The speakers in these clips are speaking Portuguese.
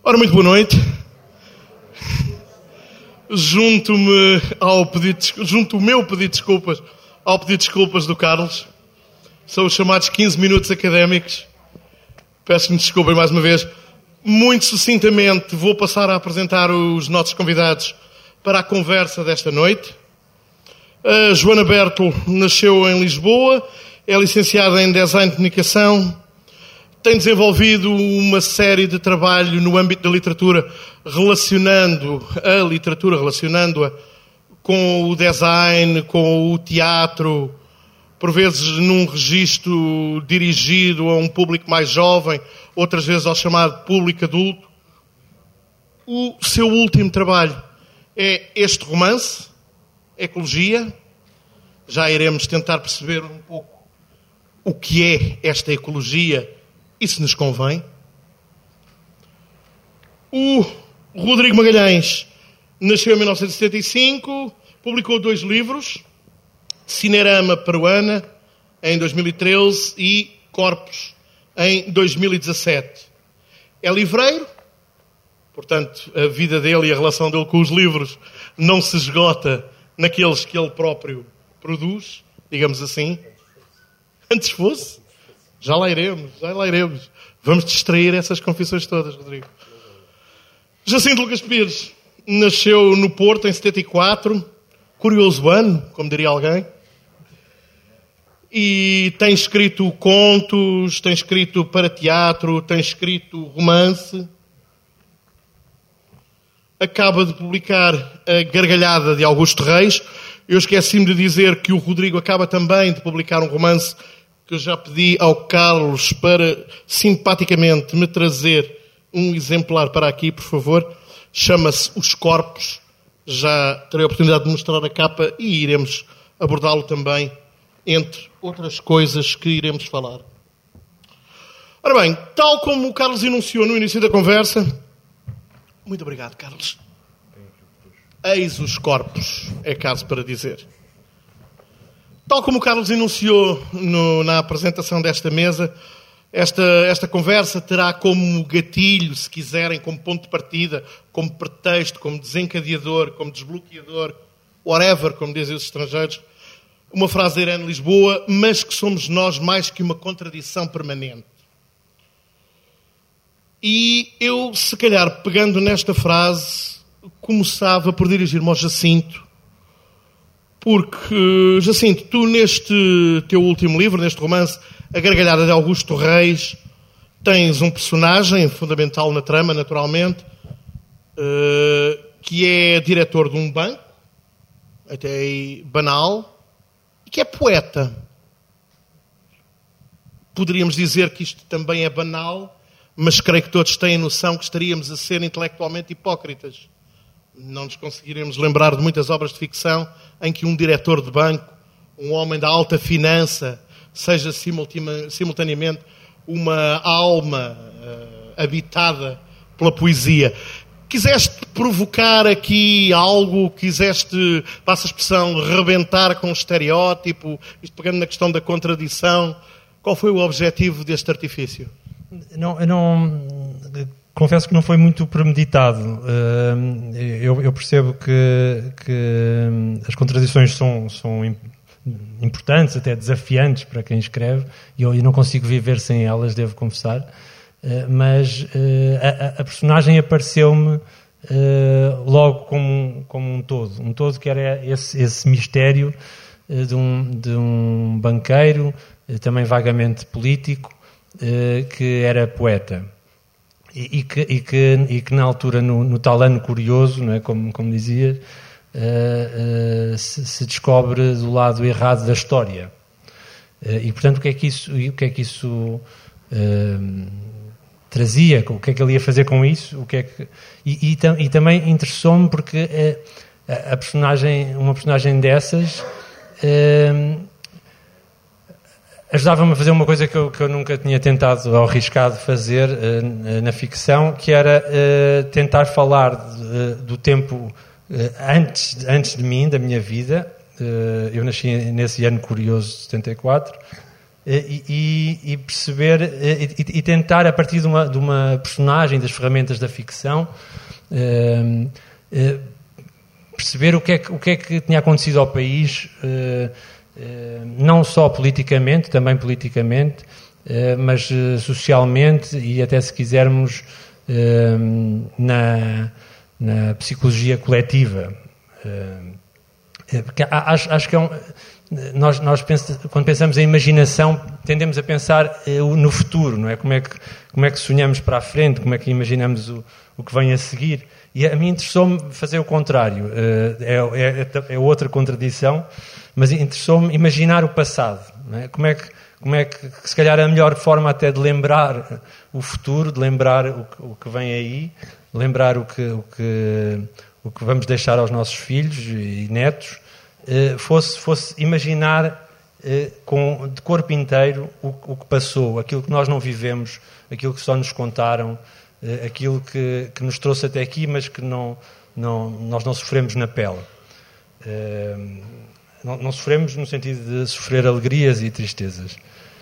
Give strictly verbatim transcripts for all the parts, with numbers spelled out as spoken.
Ora, muito boa noite. Junto-me ao pedido, junto o meu pedido de desculpas ao pedido de desculpas do Carlos. São os chamados quinze minutos académicos. Peço-me desculpem mais uma vez. Muito sucintamente vou passar a apresentar os nossos convidados para a conversa desta noite. A Joana Bertol nasceu em Lisboa, é licenciada em Design de Comunicação, tem desenvolvido uma série de trabalho no âmbito da literatura, relacionando a literatura, relacionando-a com o design, com o teatro, por vezes num registro dirigido a um público mais jovem, outras vezes ao chamado público adulto. O seu último trabalho é este romance, Ecologia. Já iremos tentar perceber um pouco o que é esta ecologia e se nos convém. O Rodrigo Magalhães nasceu em mil novecentos e setenta e cinco, publicou dois livros, Cinerama Peruana, em dois mil e treze, e Corpos, em dois mil e dezassete. É livreiro, portanto, a vida dele e a relação dele com os livros não se esgota naqueles que ele próprio produz, digamos assim. Antes fosse. Já lá iremos, já lá iremos. Vamos distrair essas confissões todas, Rodrigo. Jacinto Lucas Pires nasceu no Porto em setenta e quatro, curioso ano, como diria alguém, e tem escrito contos, tem escrito para teatro, tem escrito romance. Acaba de publicar A Gargalhada de Augusto Reis. Eu esqueci-me de dizer que o Rodrigo acaba também de publicar um romance que eu já pedi ao Carlos para simpaticamente me trazer um exemplar para aqui, por favor. Chama-se Os Corpos. Já terei a oportunidade de mostrar a capa e iremos abordá-lo também, entre outras coisas que iremos falar. Ora bem, tal como o Carlos enunciou no início da conversa... Muito obrigado, Carlos. Eis os corpos, é caso para dizer. Tal como o Carlos enunciou no, na apresentação desta mesa, esta, esta conversa terá como gatilho, se quiserem, como ponto de partida, como pretexto, como desencadeador, como desbloqueador, whatever, como dizem os estrangeiros, uma frase da Irene Lisboa, mas que somos nós mais que uma contradição permanente. E eu, se calhar, pegando nesta frase, começava por dirigir-me ao Jacinto, porque, Jacinto, tu neste teu último livro, neste romance, A Gargalhada de Augusto Reis, tens um personagem fundamental na trama, naturalmente, que é diretor de um banco, até aí banal, e que é poeta. Poderíamos dizer que isto também é banal, mas creio que todos têm noção que estaríamos a ser intelectualmente hipócritas. Não nos conseguiremos lembrar de muitas obras de ficção em que um diretor de banco, um homem da alta finança, seja simultaneamente uma alma uh, habitada pela poesia. Quiseste provocar aqui algo, quiseste, passa a expressão, rebentar com o estereótipo, isto pegando na questão da contradição. Qual foi o objetivo deste artifício? Não, eu não... Confesso que não foi muito premeditado. Eu, eu percebo que, que as contradições são, são importantes, até desafiantes para quem escreve, e eu não consigo viver sem elas, devo confessar. Mas a, a personagem apareceu-me logo como, como um todo. Um todo que era esse, esse mistério de um, de um banqueiro, também vagamente político, que era poeta. E que, e, que, e que na altura, no, no tal ano curioso, não é? como, como dizia, uh, uh, se, se descobre do lado errado da história. Uh, e, portanto, o que é que isso, o que é que isso uh, trazia? O que é que ele ia fazer com isso? O que é que, e, e, tam, e também interessou-me porque uh, a, a personagem, uma personagem dessas... Uh, ajudava-me a fazer uma coisa que eu, que eu nunca tinha tentado ou arriscado fazer uh, na ficção, que era uh, tentar falar de, do tempo uh, antes, antes de mim, da minha vida. Uh, eu nasci nesse ano curioso de setenta e quatro, e, e, e perceber e, e tentar, a partir de uma, de uma personagem, das ferramentas da ficção, uh, uh, perceber o que, é que, o que é que tinha acontecido ao país, uh, uh, não só politicamente, também politicamente, uh, mas uh, socialmente e até, se quisermos, uh, na, na psicologia coletiva. Uh, porque acho, acho que é um... Nós, nós pensa, quando pensamos em imaginação, tendemos a pensar eh, no futuro, não é? Como é que, como é que sonhamos para a frente, como é que imaginamos o, o que vem a seguir. E a mim interessou-me fazer o contrário. Uh, é, é, é outra contradição, mas interessou-me imaginar o passado. Não é? Como é que, como é que, que, se calhar, a melhor forma até de lembrar o futuro, de lembrar o, o que vem aí, lembrar o que, o, que, o que vamos deixar aos nossos filhos e netos, Fosse, fosse imaginar eh, com, de corpo inteiro o, o que passou, aquilo que nós não vivemos, aquilo que só nos contaram, eh, aquilo que, que nos trouxe até aqui, mas que não, não, nós não sofremos na pele. Eh, não, não sofremos no sentido de sofrer alegrias e tristezas.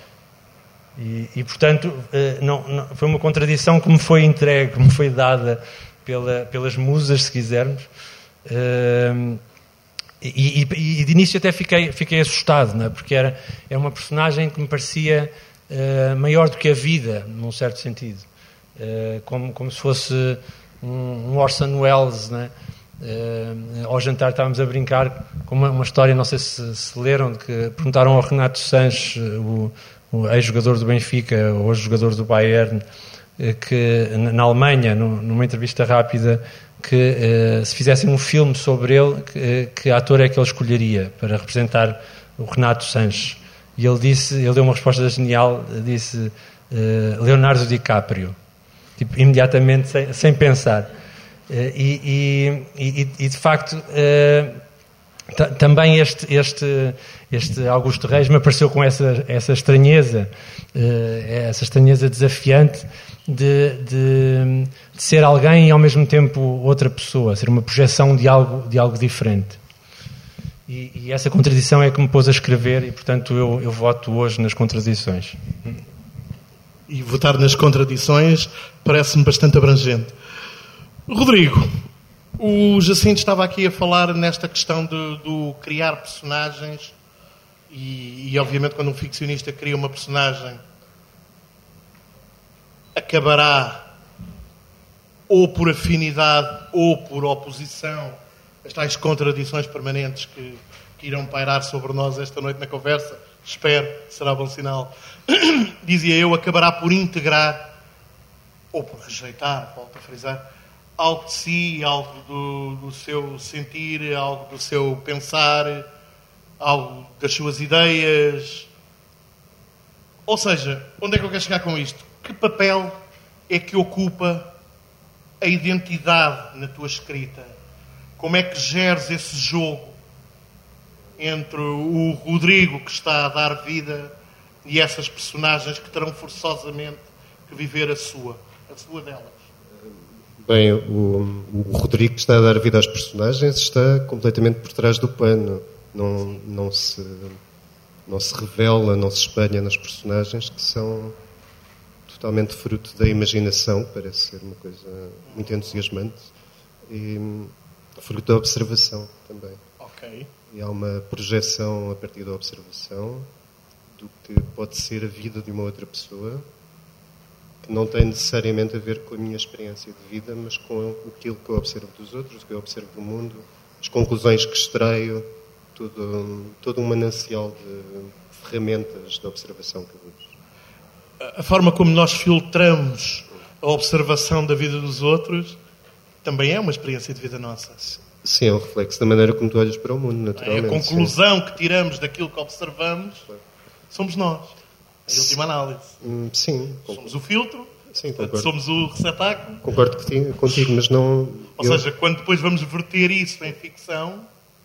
E, e portanto, eh, não, não, foi uma contradição que me foi entregue, que me foi dada pela, pelas musas, se quisermos. Eh, E, e, e de início até fiquei, fiquei assustado, não é? Porque era, era uma personagem que me parecia uh, maior do que a vida, num certo sentido. Uh, como, como se fosse um, um Orson Welles, não é? Uh, ao jantar estávamos a brincar com uma, uma história, não sei se, se leram, de que perguntaram ao Renato Sanches, o, o ex-jogador do Benfica, hoje jogador do Bayern, uh, que na Alemanha, no, numa entrevista rápida, que uh, se fizessem um filme sobre ele, que, que ator é que ele escolheria para representar o Renato Sanches. E ele disse, ele deu uma resposta genial, disse uh, Leonardo DiCaprio, tipo, imediatamente, sem, sem pensar. Uh, e, e, e, de facto, uh, t- também este, este, este Augusto Reis me apareceu com essa, essa estranheza, uh, essa estranheza desafiante, De, de, de ser alguém e ao mesmo tempo outra pessoa, ser uma projeção de algo, de algo diferente. E, e essa contradição é que me pôs a escrever e, portanto, eu, eu voto hoje nas contradições. E votar nas contradições parece-me bastante abrangente. Rodrigo, o Jacinto estava aqui a falar nesta questão de, de criar personagens e, e, obviamente, quando um ficcionista cria uma personagem, acabará ou por afinidade ou por oposição, as tais contradições permanentes que, que irão pairar sobre nós esta noite na conversa, espero, será bom sinal. Dizia eu, acabará por integrar ou por rejeitar, volto a frisar, algo de si, algo do, do seu sentir, algo do seu pensar, algo das suas ideias. Ou seja, onde é que eu quero chegar com isto? Que papel é que ocupa a identidade na tua escrita? Como é que geres esse jogo entre o Rodrigo que está a dar vida e essas personagens que terão forçosamente que viver a sua, a sua delas? Bem, o, o Rodrigo que está a dar vida às personagens está completamente por trás do pano. Não, não, se, não se revela, não se espelha nas personagens, que são totalmente fruto da imaginação, parece ser uma coisa muito entusiasmante, e fruto da observação também. Ok. E há uma projeção a partir da observação do que pode ser a vida de uma outra pessoa, que não tem necessariamente a ver com a minha experiência de vida, mas com aquilo que eu observo dos outros, o que eu observo do mundo, as conclusões que extraio, todo, todo um manancial de ferramentas de observação que eu uso. A forma como nós filtramos a observação da vida dos outros também é uma experiência de vida nossa. Sim, é um reflexo da maneira como tu olhas para o mundo, naturalmente. A conclusão sim. que tiramos daquilo que observamos somos nós, em última análise. Sim. Somos o filtro, sim, portanto, somos o receptáculo. Concordo contigo, contigo mas não... Ou eu... seja, quando depois vamos verter isso em ficção,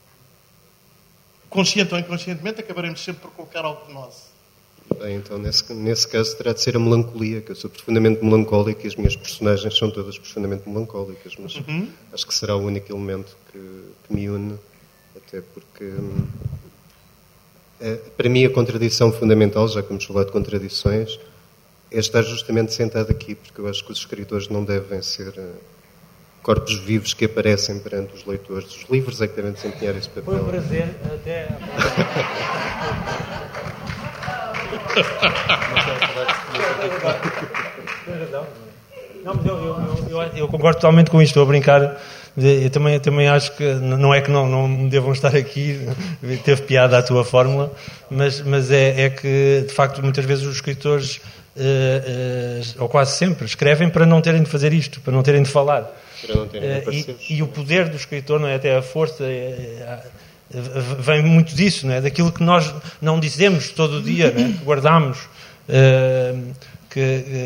consciente ou inconscientemente, acabaremos sempre por colocar algo de nós. Bem, então, nesse, nesse caso, terá de ser a melancolia, que eu sou profundamente melancólico e as minhas personagens são todas profundamente melancólicas, mas uhum. acho que será o único elemento que, que me une, até porque hum, Para mim, a contradição fundamental, já que vamos falar de contradições, é estar justamente sentado aqui, porque eu acho que os escritores não devem ser corpos vivos que aparecem perante os leitores. Os livros é que devem desempenhar esse papel. Foi um prazer. Até... Não, mas eu, eu, eu, eu concordo totalmente com isto, estou a brincar. Eu também, eu também acho que não é que não, não devam estar aqui, teve piada a tua fórmula, mas, mas é, é que, de facto, muitas vezes os escritores, uh, uh, ou quase sempre, escrevem para não terem de fazer isto, para não terem de falar. Para não terem de uh, e, e o poder do escritor, não é, até a força, é, é, vem muito disso, não é, daquilo que nós não dizemos todo o dia, não é, que guardamos, uh, que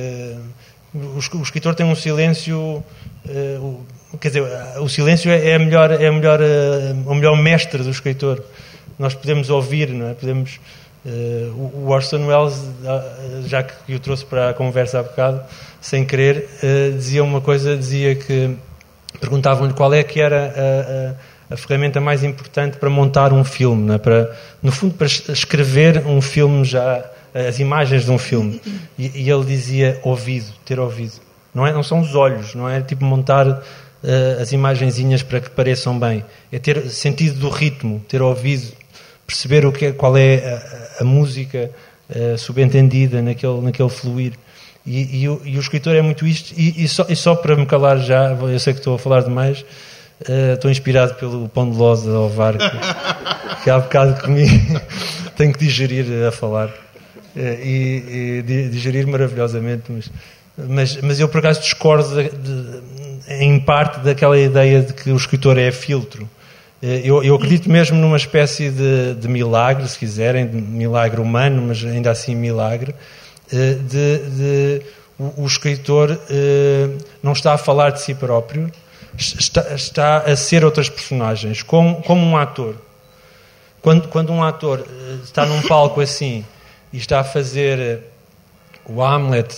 uh, o, o escritor tem um silêncio... Uh, Quer dizer, o silêncio é, a melhor, é a melhor, o melhor mestre do escritor. Nós podemos ouvir, não é? Podemos, uh, o Orson Welles, já que eu trouxe para a conversa há bocado, sem querer, uh, dizia uma coisa, dizia que perguntavam-lhe qual é que era a, a, a ferramenta mais importante para montar um filme, não é? Para, no fundo, para escrever um filme já, as imagens de um filme. E, e ele dizia ouvido, ter ouvido. Não, é, não são os olhos, não é tipo montar... Uh, as imagenzinhas para que pareçam bem, é ter sentido do ritmo, ter ouvido, perceber o que é, qual é a, a música uh, subentendida naquele, naquele fluir. E, e, o, e o escritor é muito isto. E, e, só, e só para me calar já, eu sei que estou a falar demais, uh, estou inspirado pelo pão de ló de Ovar que, que há bocado comi, tenho que digerir a falar uh, e, e digerir maravilhosamente, mas Mas, mas eu, por acaso, discordo de, de, em parte daquela ideia de que o escritor é filtro. Eu, eu acredito mesmo numa espécie de, de milagre, se quiserem, de milagre humano, mas ainda assim milagre, de, de o, o escritor não está a falar de si próprio, está, está a ser outras personagens, como, como um ator. Quando, quando um ator está num palco assim e está a fazer o Hamlet...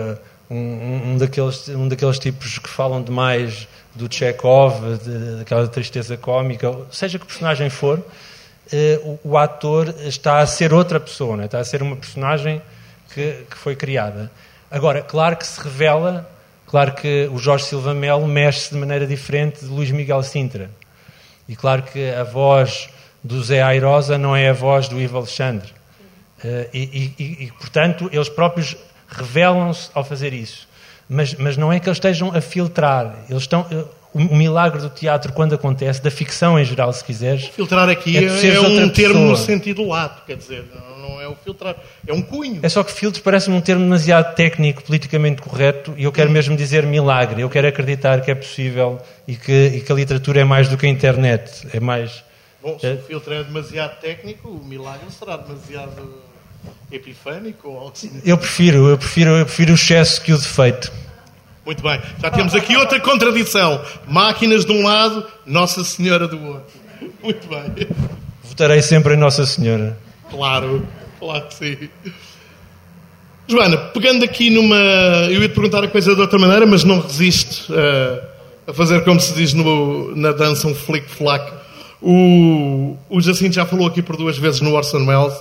Um, um, daqueles, um daqueles tipos que falam demais do Chekhov, de, daquela tristeza cómica, seja que personagem for, eh, o, o ator está a ser outra pessoa, né? Está a ser uma personagem que, que foi criada. Agora, claro que se revela, claro que o Jorge Silva Melo mexe de maneira diferente de Luís Miguel Sintra. E claro que a voz do Zé Airosa não é a voz do Ivo Alexandre. Eh, e, e, e, portanto, eles próprios revelam-se ao fazer isso, mas, mas não é que eles estejam a filtrar. Eles estão, o, o milagre do teatro, quando acontece, da ficção em geral, se quiseres... Filtrar aqui é, é um termo no sentido lato, quer dizer, não, não é o filtrar, é um cunho. É só que filtro parece-me um termo demasiado técnico, politicamente correto, e eu quero mesmo dizer milagre. Eu quero acreditar que é possível e que, e que a literatura é mais do que a internet, é mais... Bom, se é... o filtro é demasiado técnico, o milagre será demasiado... epifânico ou algo assim? Eu prefiro, eu prefiro, eu prefiro o excesso que o defeito. Muito bem, já temos aqui outra contradição. Máquinas de um lado, Nossa Senhora do outro. Muito bem. Votarei sempre em Nossa Senhora. Claro, claro que sim. Joana, pegando aqui numa... Eu ia te perguntar a coisa de outra maneira, mas não resisto a, a fazer, como se diz no, na dança, um flick-flack. O, o Jacinto já falou aqui por duas vezes no Orson Welles.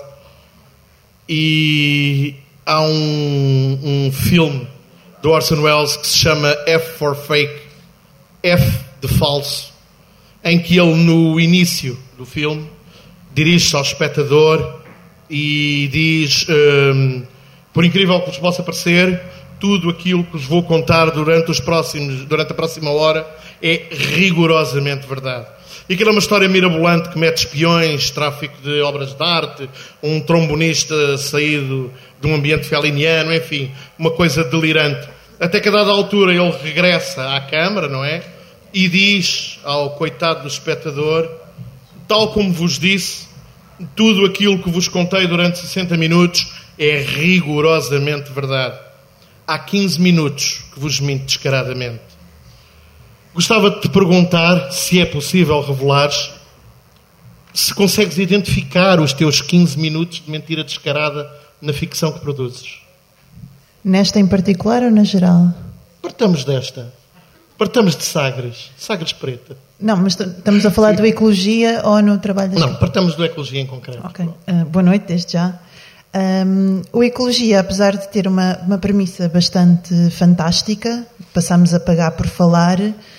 E há um, um filme do Orson Welles que se chama F for Fake, F de falso, em que ele, no início do filme, dirige-se ao espectador e diz, hum, por incrível que vos possa parecer, tudo aquilo que vos vou contar durante, os próximos, durante a próxima hora é rigorosamente verdade. E aquilo é uma história mirabolante que mete espiões, tráfico de obras de arte, um trombonista saído de um ambiente feliniano, enfim, uma coisa delirante. Até que a dada altura ele regressa à câmara, não é? E diz ao coitado do espectador, tal como vos disse, tudo aquilo que vos contei durante sessenta minutos é rigorosamente verdade. Há quinze minutos que vos minto descaradamente. Gostava de te perguntar se é possível revelares, se consegues identificar os teus quinze minutos de mentira descarada na ficção que produzes. Nesta em particular ou na geral? Partamos desta. Partamos de Sagres. Sagres Preta. Não, mas estamos a falar do Ecologia ou no trabalho da Não, gente? partamos do Ecologia em concreto. Ok. Uh, boa noite, desde já. Um, o Ecologia, apesar de ter uma, uma premissa bastante fantástica, passamos a pagar por falar,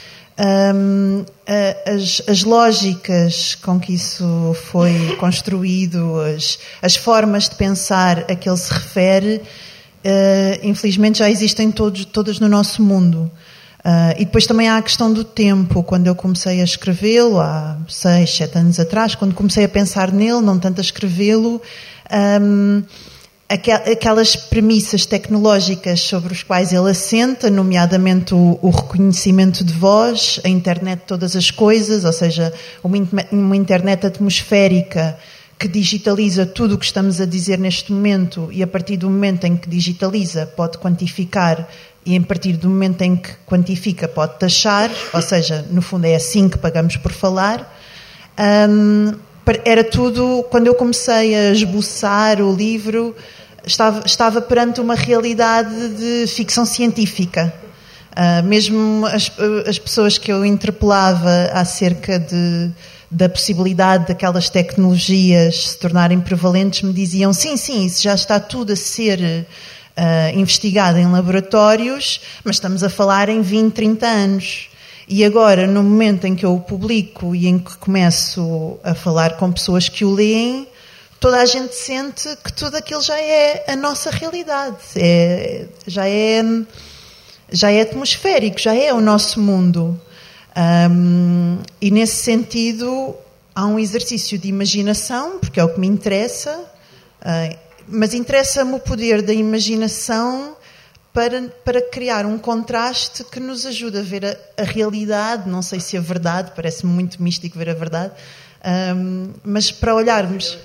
um, a, as, as lógicas com que isso foi construído, as, as formas de pensar a que ele se refere, uh, infelizmente já existem todos, todas no nosso mundo. Uh, e depois também há a questão do tempo. Quando eu comecei a escrevê-lo, há seis, sete anos atrás, quando comecei a pensar nele, não tanto a escrevê-lo, um, aquelas premissas tecnológicas sobre os quais ele assenta, nomeadamente o, o reconhecimento de voz, a internet de todas as coisas, ou seja, uma, uma internet atmosférica que digitaliza tudo o que estamos a dizer neste momento, e a partir do momento em que digitaliza pode quantificar, e a partir do momento em que quantifica pode taxar, ou seja, no fundo é assim que pagamos por falar. Um, era tudo, quando eu comecei a esboçar o livro, estava, estava perante uma realidade de ficção científica. Uh, mesmo as, as pessoas que eu interpelava acerca de, da possibilidade daquelas tecnologias se tornarem prevalentes me diziam, sim, sim, isso já está tudo a ser Uh, investigado em laboratórios, mas estamos a falar em vinte, trinta anos. E agora, no momento em que eu o publico e em que começo a falar com pessoas que o leem, toda a gente sente que tudo aquilo já é a nossa realidade. É, já, é, já é atmosférico, já é o nosso mundo. Um, e nesse sentido, há um exercício de imaginação, porque é o que me interessa, uh, mas interessa-me o poder da imaginação para, para criar um contraste que nos ajude a ver a, a realidade, não sei se a verdade, parece-me muito místico ver a verdade, um, mas para olharmos...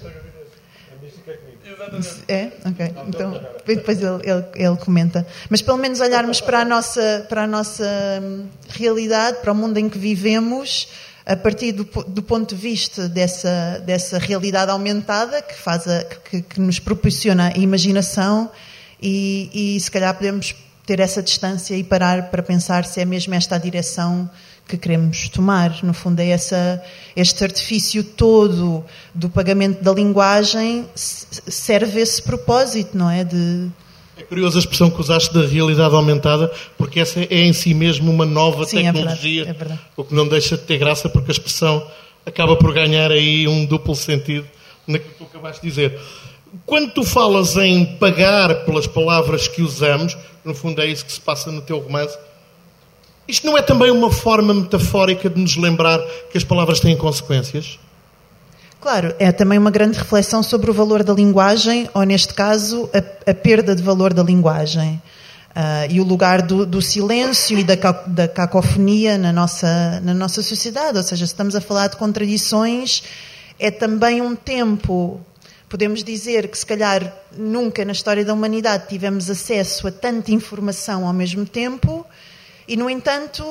É? Ok. Então, depois ele, ele, ele comenta. Mas pelo menos olharmos para a nossa, para a nossa realidade, para o mundo em que vivemos, a partir do, do ponto de vista dessa, dessa realidade aumentada que, faz a, que, que nos proporciona a imaginação e, e se calhar podemos ter essa distância e parar para pensar se é mesmo esta a direção que queremos tomar. No fundo é essa, este artifício todo do pagamento da linguagem serve esse propósito, não é? De... É curiosa a expressão que usaste da realidade aumentada, porque essa é em si mesmo uma nova Sim, tecnologia, é verdade, é verdade. O que não deixa de ter graça, porque a expressão acaba por ganhar aí um duplo sentido naquilo que tu acabaste de dizer. Quando tu falas em pagar pelas palavras que usamos, no fundo é isso que se passa no teu romance, isto não é também uma forma metafórica de nos lembrar que as palavras têm consequências? Claro, é também uma grande reflexão sobre o valor da linguagem, ou neste caso, a, a perda de valor da linguagem. Uh, e o lugar do, do silêncio e da, da cacofonia na nossa, na nossa sociedade. Ou seja, se estamos a falar de contradições, é também um tempo... Podemos dizer que, se calhar, nunca na história da humanidade tivemos acesso a tanta informação ao mesmo tempo e, no entanto,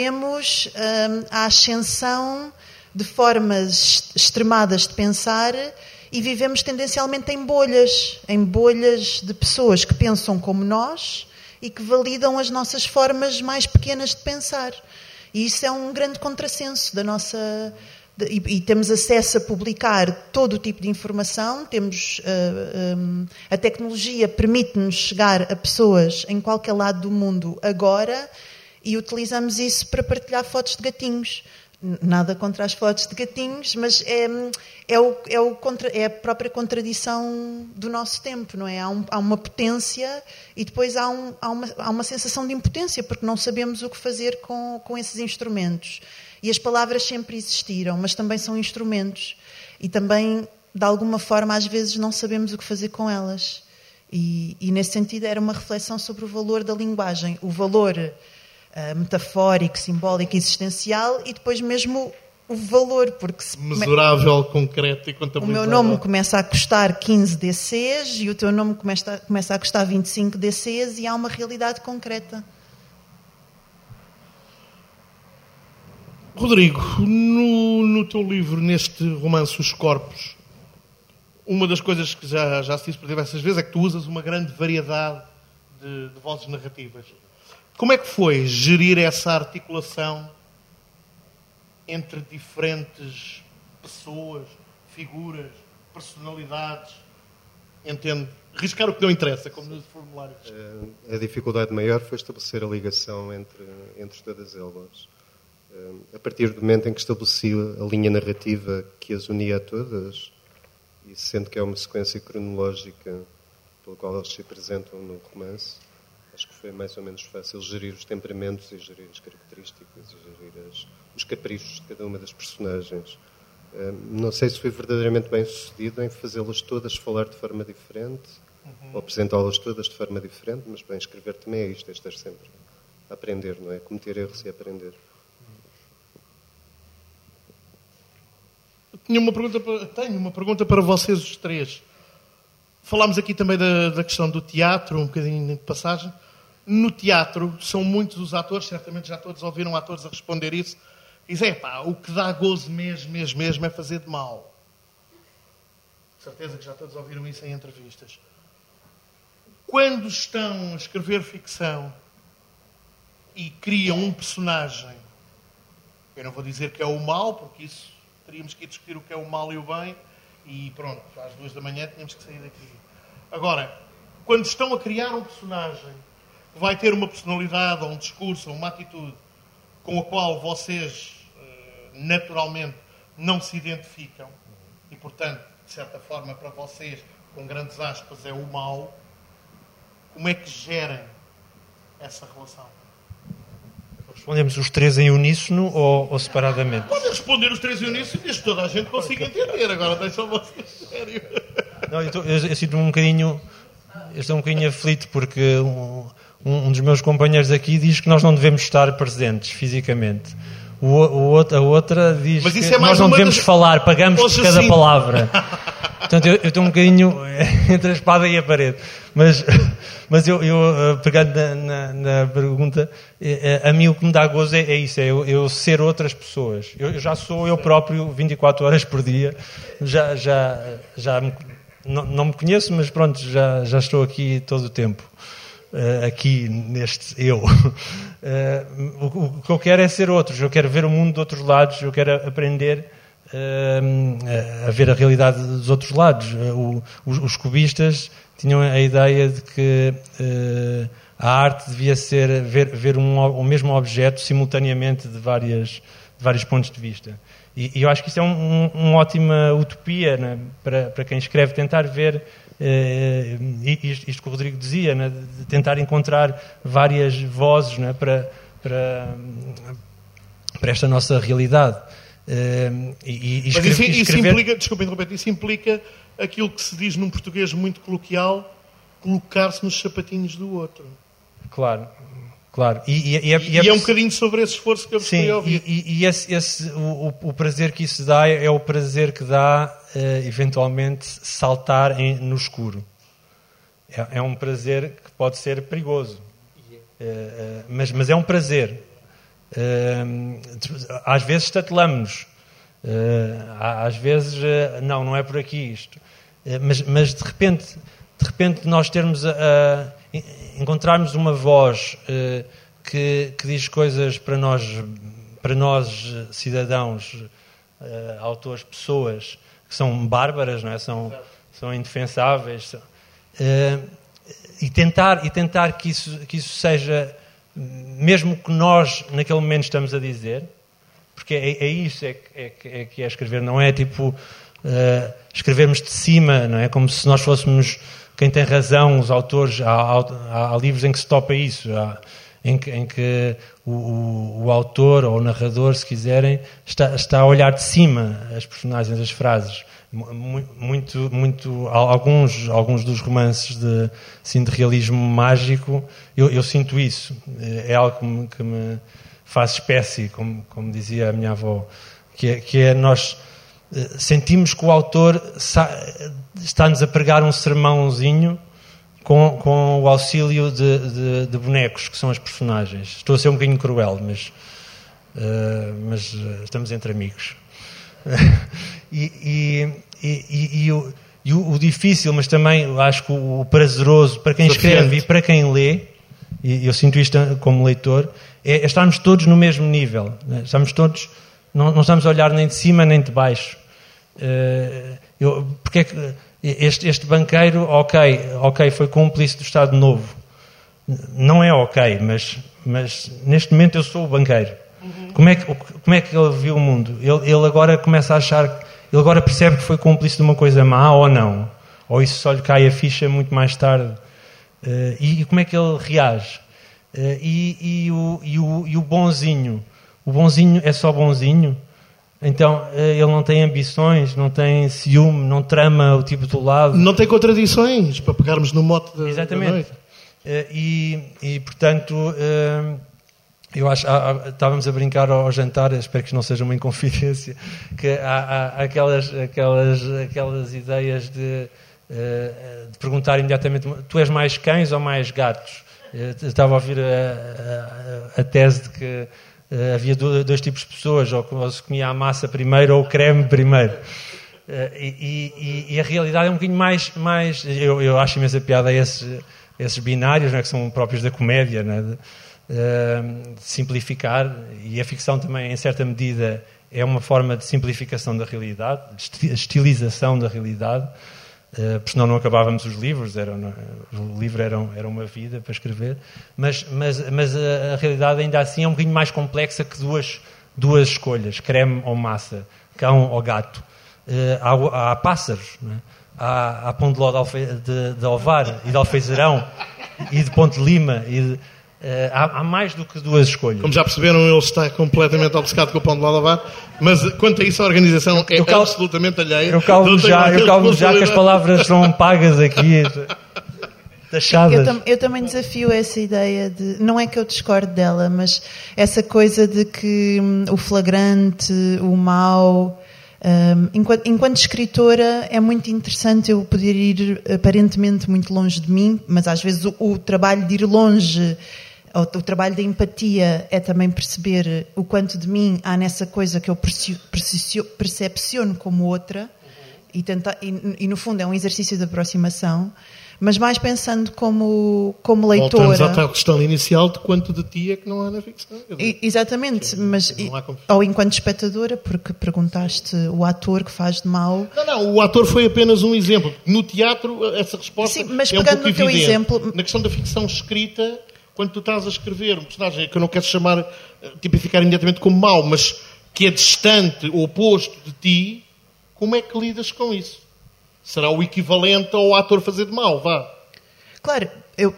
vemos um, a ascensão de formas extremadas de pensar e vivemos tendencialmente em bolhas, em bolhas de pessoas que pensam como nós e que validam as nossas formas mais pequenas de pensar. E isso é um grande contrassenso da nossa... E, e temos acesso a publicar todo o tipo de informação, temos, uh, um, a tecnologia permite-nos chegar a pessoas em qualquer lado do mundo agora e utilizamos isso para partilhar fotos de gatinhos. Nada contra as fotos de gatinhos, mas é, é, o, é, o contra, é a própria contradição do nosso tempo, não é? Há, um, há uma potência e depois há, um, há, uma, há uma sensação de impotência, porque não sabemos o que fazer com, com esses instrumentos. E as palavras sempre existiram, mas também são instrumentos. E também, de alguma forma, às vezes não sabemos o que fazer com elas. E, e nesse sentido, era uma reflexão sobre o valor da linguagem. O valor uh, metafórico, simbólico, existencial e depois mesmo o valor. Porque se mesurável, come... concreto e contabilizável. O meu nome começa a custar quinze D Cs e o teu nome começa a, começa a custar vinte e cinco D Cs e há uma realidade concreta. Rodrigo, no, no teu livro, neste romance Os Corpos, uma das coisas que já, já se disse por diversas vezes é que tu usas uma grande variedade de, de vozes narrativas. Como é que foi gerir essa articulação entre diferentes pessoas, figuras, personalidades? Entendo. Riscar o que não interessa, como nos formulários. A dificuldade maior foi estabelecer a ligação entre, entre todas elas. A partir do momento em que estabeleci a linha narrativa que as unia a todas, e sendo que é uma sequência cronológica pela qual elas se apresentam no romance, acho que foi mais ou menos fácil gerir os temperamentos e gerir as características e gerir as, os caprichos de cada uma das personagens. Não sei se foi verdadeiramente bem sucedido em fazê-las todas falar de forma diferente, uhum. ou apresentá-las todas de forma diferente, mas bem, escrever também é isto, é estar sempre a aprender, não é? Cometer erros e aprender. Tinha uma pergunta para, tenho uma pergunta para vocês os três. Falámos aqui também da, da questão do teatro, um bocadinho de passagem. No teatro, são muitos os atores, certamente já todos ouviram atores a responder isso, e dizem, pá, o que dá gozo mesmo, mesmo, mesmo é fazer de mal. Certeza que já todos ouviram isso em entrevistas. Quando estão a escrever ficção e criam um personagem, eu não vou dizer que é o mal, porque isso teríamos que discutir o que é o mal e o bem, e pronto, às duas da manhã tínhamos que sair daqui. Agora, quando estão a criar um personagem que vai ter uma personalidade, ou um discurso, ou uma atitude com a qual vocês naturalmente não se identificam, e portanto, de certa forma, para vocês, com grandes aspas, é o mal, como é que gerem essa relação? Respondemos os três em uníssono ou, ou separadamente? Podem responder os três em uníssono, desde que toda a gente consiga entender. Agora deixam vocês sério. Não, eu, tô, eu, eu sinto-me um bocadinho, eu estou um bocadinho aflito porque um, um dos meus companheiros aqui diz que nós não devemos estar presentes fisicamente. O, o, a outra diz que é nós não devemos das... falar, pagamos por cada assim. palavra. Portanto, eu, eu estou um bocadinho entre a espada e a parede. Mas, mas eu, eu pegando na, na, na pergunta, a mim o que me dá gozo é, é isso, é eu, eu ser outras pessoas. Eu, eu já sou eu próprio vinte e quatro horas por dia. Já, já, já me, não, não me conheço, mas pronto, já, já estou aqui todo o tempo. Uh, aqui neste eu. Uh, o, o que eu quero é ser outros, eu quero ver o mundo de outros lados, eu quero aprender uh, a ver a realidade dos outros lados. Uh, o, os, os cubistas tinham a ideia de que uh, a arte devia ser ver, ver um, o mesmo objeto simultaneamente de, várias, de vários pontos de vista. E, e eu acho que isso é um, um, uma ótima utopia, né, para, para quem escreve, tentar ver Uh, isto, isto que o Rodrigo dizia, né, de tentar encontrar várias vozes, né, para, para, para esta nossa realidade. Uh, e, e escrever, Mas isso, escrever... isso implica, desculpa interromper, isso implica aquilo que se diz num português muito coloquial, colocar-se nos sapatinhos do outro. Claro. Claro, e, e, e, é, e é, é um bocadinho sobre esse esforço que eu gostaria de ouvir. E, e, e esse, esse, o, o prazer que isso dá é o prazer que dá, uh, eventualmente, saltar em, no escuro. É, é um prazer que pode ser perigoso, uh, uh, mas, mas é um prazer. Uh, às vezes estatelamos-nos, uh, às vezes, uh, não, não é por aqui isto. Uh, mas, mas, de repente, de repente nós termos a... a encontrarmos uma voz uh, que, que diz coisas para nós, para nós cidadãos, uh, autores, pessoas que são bárbaras, não é? São, são indefensáveis, são, uh, e tentar, e tentar que, isso, que isso seja, mesmo que nós naquele momento estamos a dizer, porque é, é isso é, é, é que é escrever, não é tipo uh, escrevermos de cima, não é? Como se nós fôssemos quem tem razão, os autores, há, há, há livros em que se topa isso, há, em que, em que o, o, o autor ou o narrador, se quiserem, está, está a olhar de cima as personagens, as frases. Muito, muito, alguns, alguns dos romances de, assim, de realismo mágico, eu, eu sinto isso. É algo que me, que me faz espécie, como, como dizia a minha avó, que é, que é nós sentimos que o autor está-nos a pregar um sermãozinho com, com o auxílio de, de, de bonecos, que são as personagens. Estou a ser um bocadinho cruel, mas, uh, mas estamos entre amigos. e, e, e, e, o, e o difícil, mas também acho que o prazeroso para quem escreve e para quem lê, e eu sinto isto como leitor, é, é estarmos todos no mesmo nível. Né? Estamos todos, não, não estamos a olhar nem de cima nem de baixo. Uh, eu, porque é que este, este banqueiro, ok, ok, foi cúmplice do Estado Novo. Não é ok, mas, mas neste momento eu sou o banqueiro. Uhum. Como é que, como é que ele viu o mundo? Ele, ele agora começa a achar, ele agora percebe que foi cúmplice de uma coisa má ou não? Ou isso só lhe cai a ficha muito mais tarde? Uh, e, e como é que ele reage? Uh, e, e, o, e, o, e o bonzinho? O bonzinho é só bonzinho? Então uh, ele não tem ambições, não tem ciúme, não trama o tipo do lado? Não tem contradições, para pegarmos no mote da, Exatamente. da noite. Uh, e, e, portanto, uh, eu acho, há, há, estávamos a brincar ao, ao jantar, espero que não seja uma inconfidência, que há, há aquelas, aquelas, aquelas ideias de, uh, de perguntar imediatamente, tu és mais cães ou mais gatos? Eu estava a ouvir a, a, a tese de que uh, havia dois tipos de pessoas, ou, ou se comia a massa primeiro ou o creme primeiro. Uh, e, e, e a realidade é um bocadinho mais... mais eu, eu acho imensa piada a esses... esses binários, né, que são próprios da comédia, né, de, uh, de simplificar, e a ficção também, em certa medida, é uma forma de simplificação da realidade, de estilização da realidade, uh, porque senão não acabávamos os livros, era, não, o livro era, era uma vida para escrever, mas, mas, mas a, a realidade ainda assim é um bocadinho mais complexa que duas, duas escolhas, creme ou massa, cão ou gato. Uh, há, há pássaros, né? Há, há pão de ló de, alfe, de, de Alvar e de Alfeizarão e de Ponte de Lima. E de, uh, há, há mais do que duas escolhas. Como já perceberam, ele está completamente obcecado com o pão de ló de Alvar, mas quanto a isso a organização é cal... absolutamente alheia. Eu calmo já, eu calmo já que as palavras são pagas aqui, taxadas. Eu, tam, eu também desafio essa ideia de... Não é que eu discorde dela, mas essa coisa de que hum, o flagrante, o mau... Um, enquanto, enquanto escritora é muito interessante eu poder ir aparentemente muito longe de mim, mas às vezes o, o trabalho de ir longe, o, o trabalho da empatia é também perceber o quanto de mim há nessa coisa que eu percepciono como outra e, tentar, e, e no fundo é um exercício de aproximação, mas mais pensando como, como leitora. Voltamos à tal questão inicial de quanto de ti é que não há na ficção. E, exatamente, mas ou enquanto espectadora, porque perguntaste o ator que faz de mau. Não, não, o ator foi apenas um exemplo. No teatro, essa resposta. Sim, mas é um pegando pouco no teu evidente. exemplo. Na questão da ficção escrita, quando tu estás a escrever um personagem que eu não quero chamar, tipificar imediatamente como mau, mas que é distante, oposto de ti, como é que lidas com isso? Será o equivalente ao ator fazer de mau, vá. Claro, eu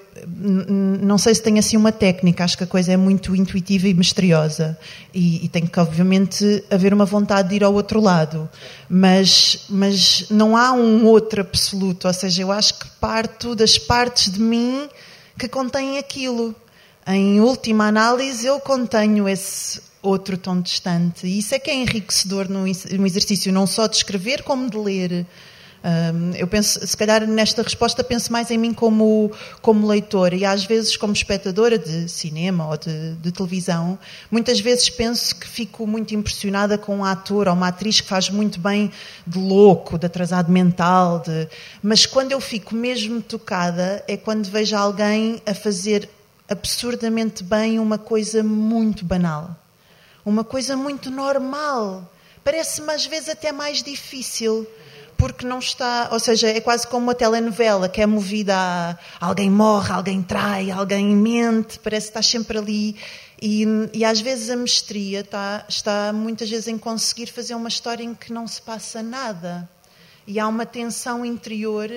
não sei se tem assim uma técnica, acho que a coisa é muito intuitiva e misteriosa e, e tem que obviamente haver uma vontade de ir ao outro lado, mas, mas não há um outro absoluto, ou seja, eu acho que parto das partes de mim que contêm aquilo. Em última análise eu contenho esse outro tão distante e isso é que é enriquecedor no exercício não só de escrever como de ler. Um, eu penso, se calhar nesta resposta penso mais em mim como, como leitora e às vezes como espectadora de cinema ou de, de televisão, muitas vezes penso que fico muito impressionada com um ator ou uma atriz que faz muito bem de louco, de atrasado mental, de... mas quando eu fico mesmo tocada é quando vejo alguém a fazer absurdamente bem uma coisa muito banal, uma coisa muito normal, parece-me às vezes até mais difícil. Porque não está, ou seja, é quase como uma telenovela que é movida a alguém morre, alguém trai, alguém mente, parece que está sempre ali. E, e às vezes a mestria está, está muitas vezes em conseguir fazer uma história em que não se passa nada. E há uma tensão interior.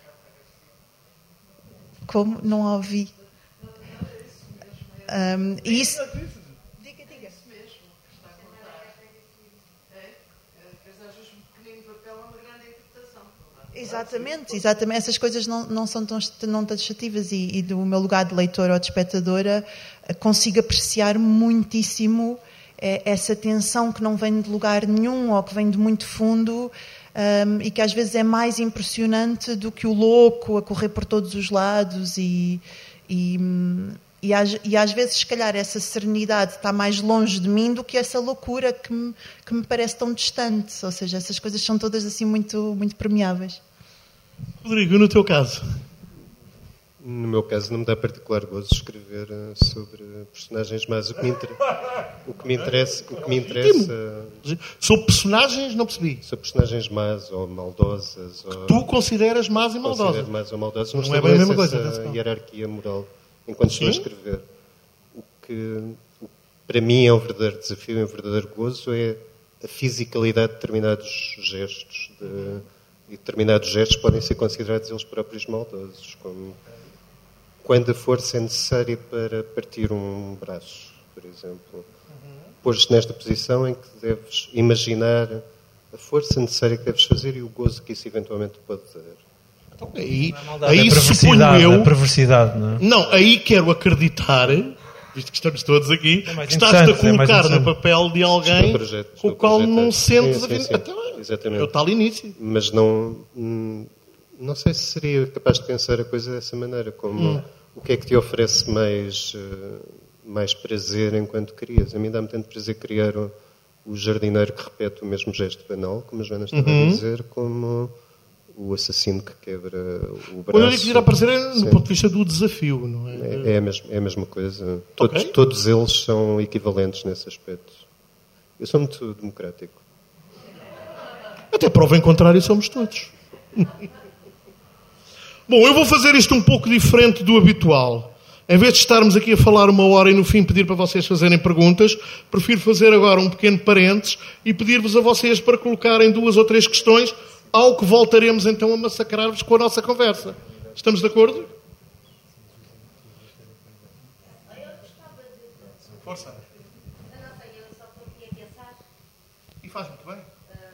Como? Não a ouvi. Um, e isso... Exatamente, exatamente. Essas coisas não, não são tão não taxativas e, e do meu lugar de leitora ou de espectadora consigo apreciar muitíssimo é, essa tensão que não vem de lugar nenhum ou que vem de muito fundo um, e que às vezes é mais impressionante do que o louco a correr por todos os lados e, e, e, às, e às vezes se calhar essa serenidade está mais longe de mim do que essa loucura que me, que me parece tão distante, ou seja, essas coisas são todas assim muito, muito permeáveis. Rodrigo, no teu caso? No meu caso, não me dá particular gozo escrever sobre personagens más. O que me, inter... o que me interessa... O que me interessa... Sobre personagens, não percebi. Sobre personagens más ou maldosas. Ou... Tu consideras más e maldosas. Considero más ou maldosas. Não, não é bem a mesma coisa. Essa hierarquia moral enquanto estou a escrever. O que, o que para mim é um verdadeiro desafio e um verdadeiro gozo é a fisicalidade de determinados gestos. De... E determinados gestos podem ser considerados eles próprios maldosos, como quando a força é necessária para partir um braço, por exemplo. Uhum. Pôs-te nesta posição em que deves imaginar a força necessária que deves fazer e o gozo que isso eventualmente pode dar. Então, aí, é aí suponho eu... A perversidade, não é? Não, aí quero acreditar, visto que estamos todos aqui, é que estás-te a colocar é no papel de alguém projeto, com o qual não sentes... Sim, sim, sim. Até exatamente. É o tal início. Mas não... Não sei se seria capaz de pensar a coisa dessa maneira, como hum. o que é que te oferece mais, mais prazer enquanto crias. A mim dá-me tanto prazer criar o, o jardineiro que repete o mesmo gesto banal, como a Joana estava uhum. a dizer, como o assassino que quebra o braço. Quando eu digo que irá aparecer é do ponto de vista do desafio, não é? É, é, a, mesma, é a mesma coisa. Todos, okay. todos eles são equivalentes nesse aspecto. Eu sou muito democrático. Até prova em contrário somos todos. Bom, eu vou fazer isto um pouco diferente do habitual. Em vez de estarmos aqui a falar uma hora e no fim pedir para vocês fazerem perguntas, prefiro fazer agora um pequeno parênteses e pedir-vos a vocês para colocarem duas ou três questões, ao que voltaremos então a massacrar-vos com a nossa conversa. Estamos de acordo? Força. E faz muito bem.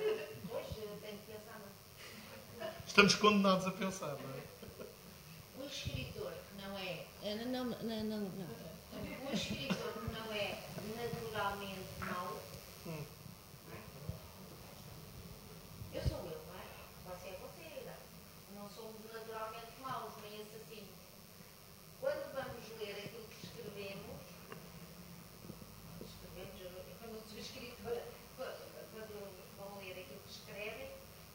Estamos condenados a pensar, não é? Um escritor que não é... Não, não, não, não, não. Um escritor que não é naturalmente mau... Hum. Não é? Eu sou eu, não é? Você é você, não, não somos naturalmente maus, nem assassinos. Quando vamos ler aquilo que escrevemos... Escrevemos, eu, quando eu sou escritora, quando vão ler aquilo que escrevem,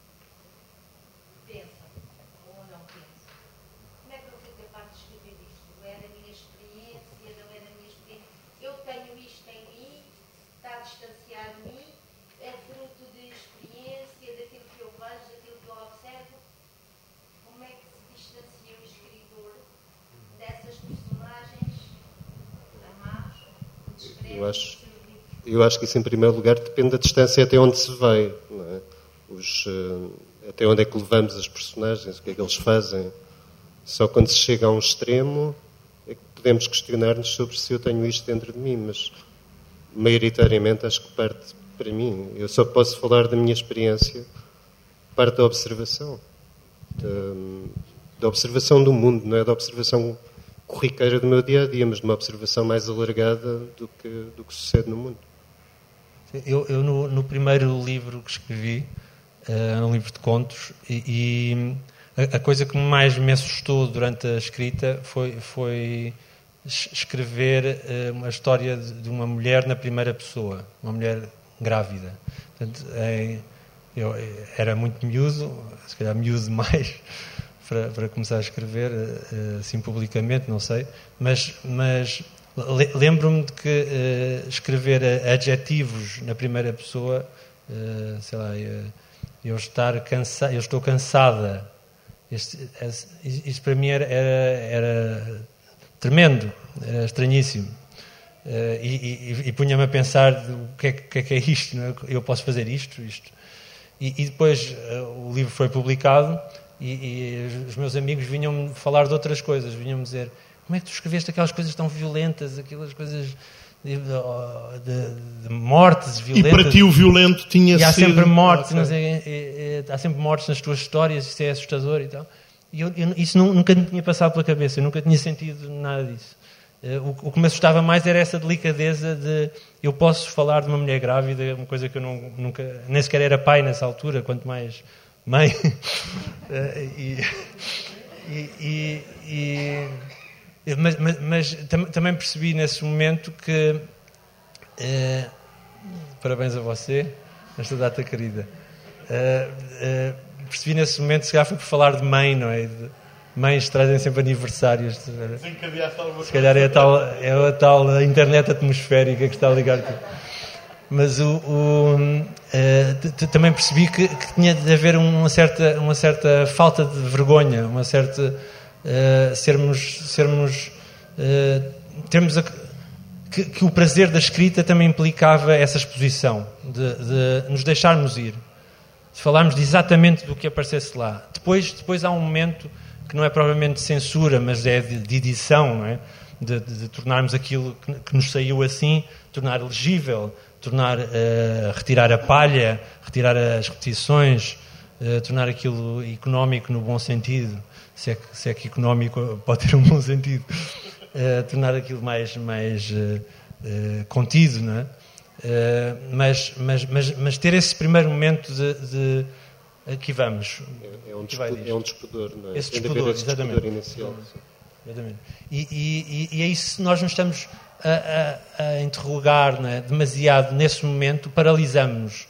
pensam ou não pensam. Como é que eu fui capaz de escrever isto? É da minha experiência, não é da minha experiência. Eu tenho isto em mim, está distanciado de mim, é fruto de experiência, daquilo que eu vejo, daquilo que eu observo. Como é que se distancia o escritor dessas personagens amadas que descrevem eu acho, eu acho que isso, em primeiro lugar, depende da distância até onde se vai, não é? Os... Uh... Até onde é que levamos as personagens, o que é que eles fazem. Só quando se chega a um extremo é que podemos questionar-nos sobre se eu tenho isto dentro de mim, mas maioritariamente acho que parte para mim. Eu só posso falar da minha experiência, parte da observação. Da, da observação do mundo, não é da observação corriqueira do meu dia-a-dia, mas de uma observação mais alargada do que, do que sucede no mundo. Eu, eu no, no primeiro livro que escrevi, Uh, um livro de contos, e, e a, a coisa que mais me assustou durante a escrita foi, foi escrever uh, uma história de, de uma mulher na primeira pessoa, uma mulher grávida. Portanto, é, eu era muito miúdo, se calhar miúdo demais para, para começar a escrever uh, assim publicamente, não sei, mas, mas lembro-me de que uh, escrever adjetivos na primeira pessoa, uh, sei lá, uh, eu estar cansado, eu estou cansada. Isto, isto para mim era, era, era tremendo, era estranhíssimo. Uh, e e, e punha-me a pensar o que é que, que é isto, não é? Eu posso fazer isto, isto. E, e depois uh, o livro foi publicado e, e os meus amigos vinham-me falar de outras coisas, vinham-me dizer: como é que tu escreveste aquelas coisas tão violentas, aquelas coisas... De, de, de mortes violentas. E para ti o violento tinha e há sido... sempre mortes, okay. não sei, é, é, há sempre mortes nas tuas histórias, isso é assustador e tal. E eu, eu, isso não, nunca me tinha passado pela cabeça, eu nunca tinha sentido nada disso. O, o que me assustava mais era essa delicadeza de eu posso falar de uma mulher grávida, uma coisa que eu não, nunca, nem sequer era pai nessa altura, quanto mais mãe. e, e, e, e Mas, mas, mas tam, também percebi nesse momento que eh, parabéns a você nesta data querida, eh, eh, percebi nesse momento, se calhar foi por falar de mãe, não é? De, mães trazem sempre aniversários. Desencadeaste alguma Se calhar é a tal, é a tal internet atmosférica que está a ligar aqui. Mas o, o, uh, também percebi que, que tinha de haver uma certa, uma certa falta de vergonha, uma certa uh, sermos, sermos uh, termos a, que, que o prazer da escrita também implicava essa exposição, de, de nos deixarmos ir, de falarmos de exatamente do que aparecesse lá. Depois, depois há um momento que não é propriamente de censura, mas é de, de edição, não é? De, de, de tornarmos aquilo que, que nos saiu assim, tornar legível, tornar, uh, retirar a palha, retirar as repetições, uh, tornar aquilo económico no bom sentido, se é que, se é que económico pode ter um bom sentido, uh, tornar aquilo mais, mais uh, uh, contido, não é? Uh, mas, mas, mas, mas ter esse primeiro momento de, de aqui vamos. É, é, um, dispu é um disputador, não é? Esse disputador, esse exatamente. Inicial. Exatamente. E, e, e é isso, se nós nos estamos a, a, a interrogar, não é? Demasiado nesse momento, paralisamos-nos.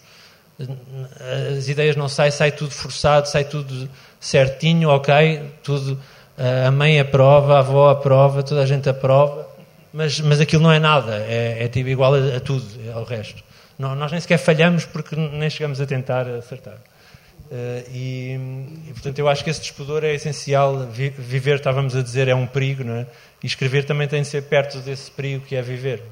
As ideias não saem, sai tudo forçado, sai tudo certinho, ok, tudo, a mãe aprova, a avó aprova, toda a gente aprova, mas, mas aquilo não é nada, é, é tipo igual a, a tudo, ao resto. Não, nós nem sequer falhamos porque nem chegamos a tentar acertar. Uh, e, e, portanto, eu acho que esse despudor é essencial. Vi, viver, estávamos a dizer, é um perigo, não é? E escrever também tem de ser perto desse perigo que é viver.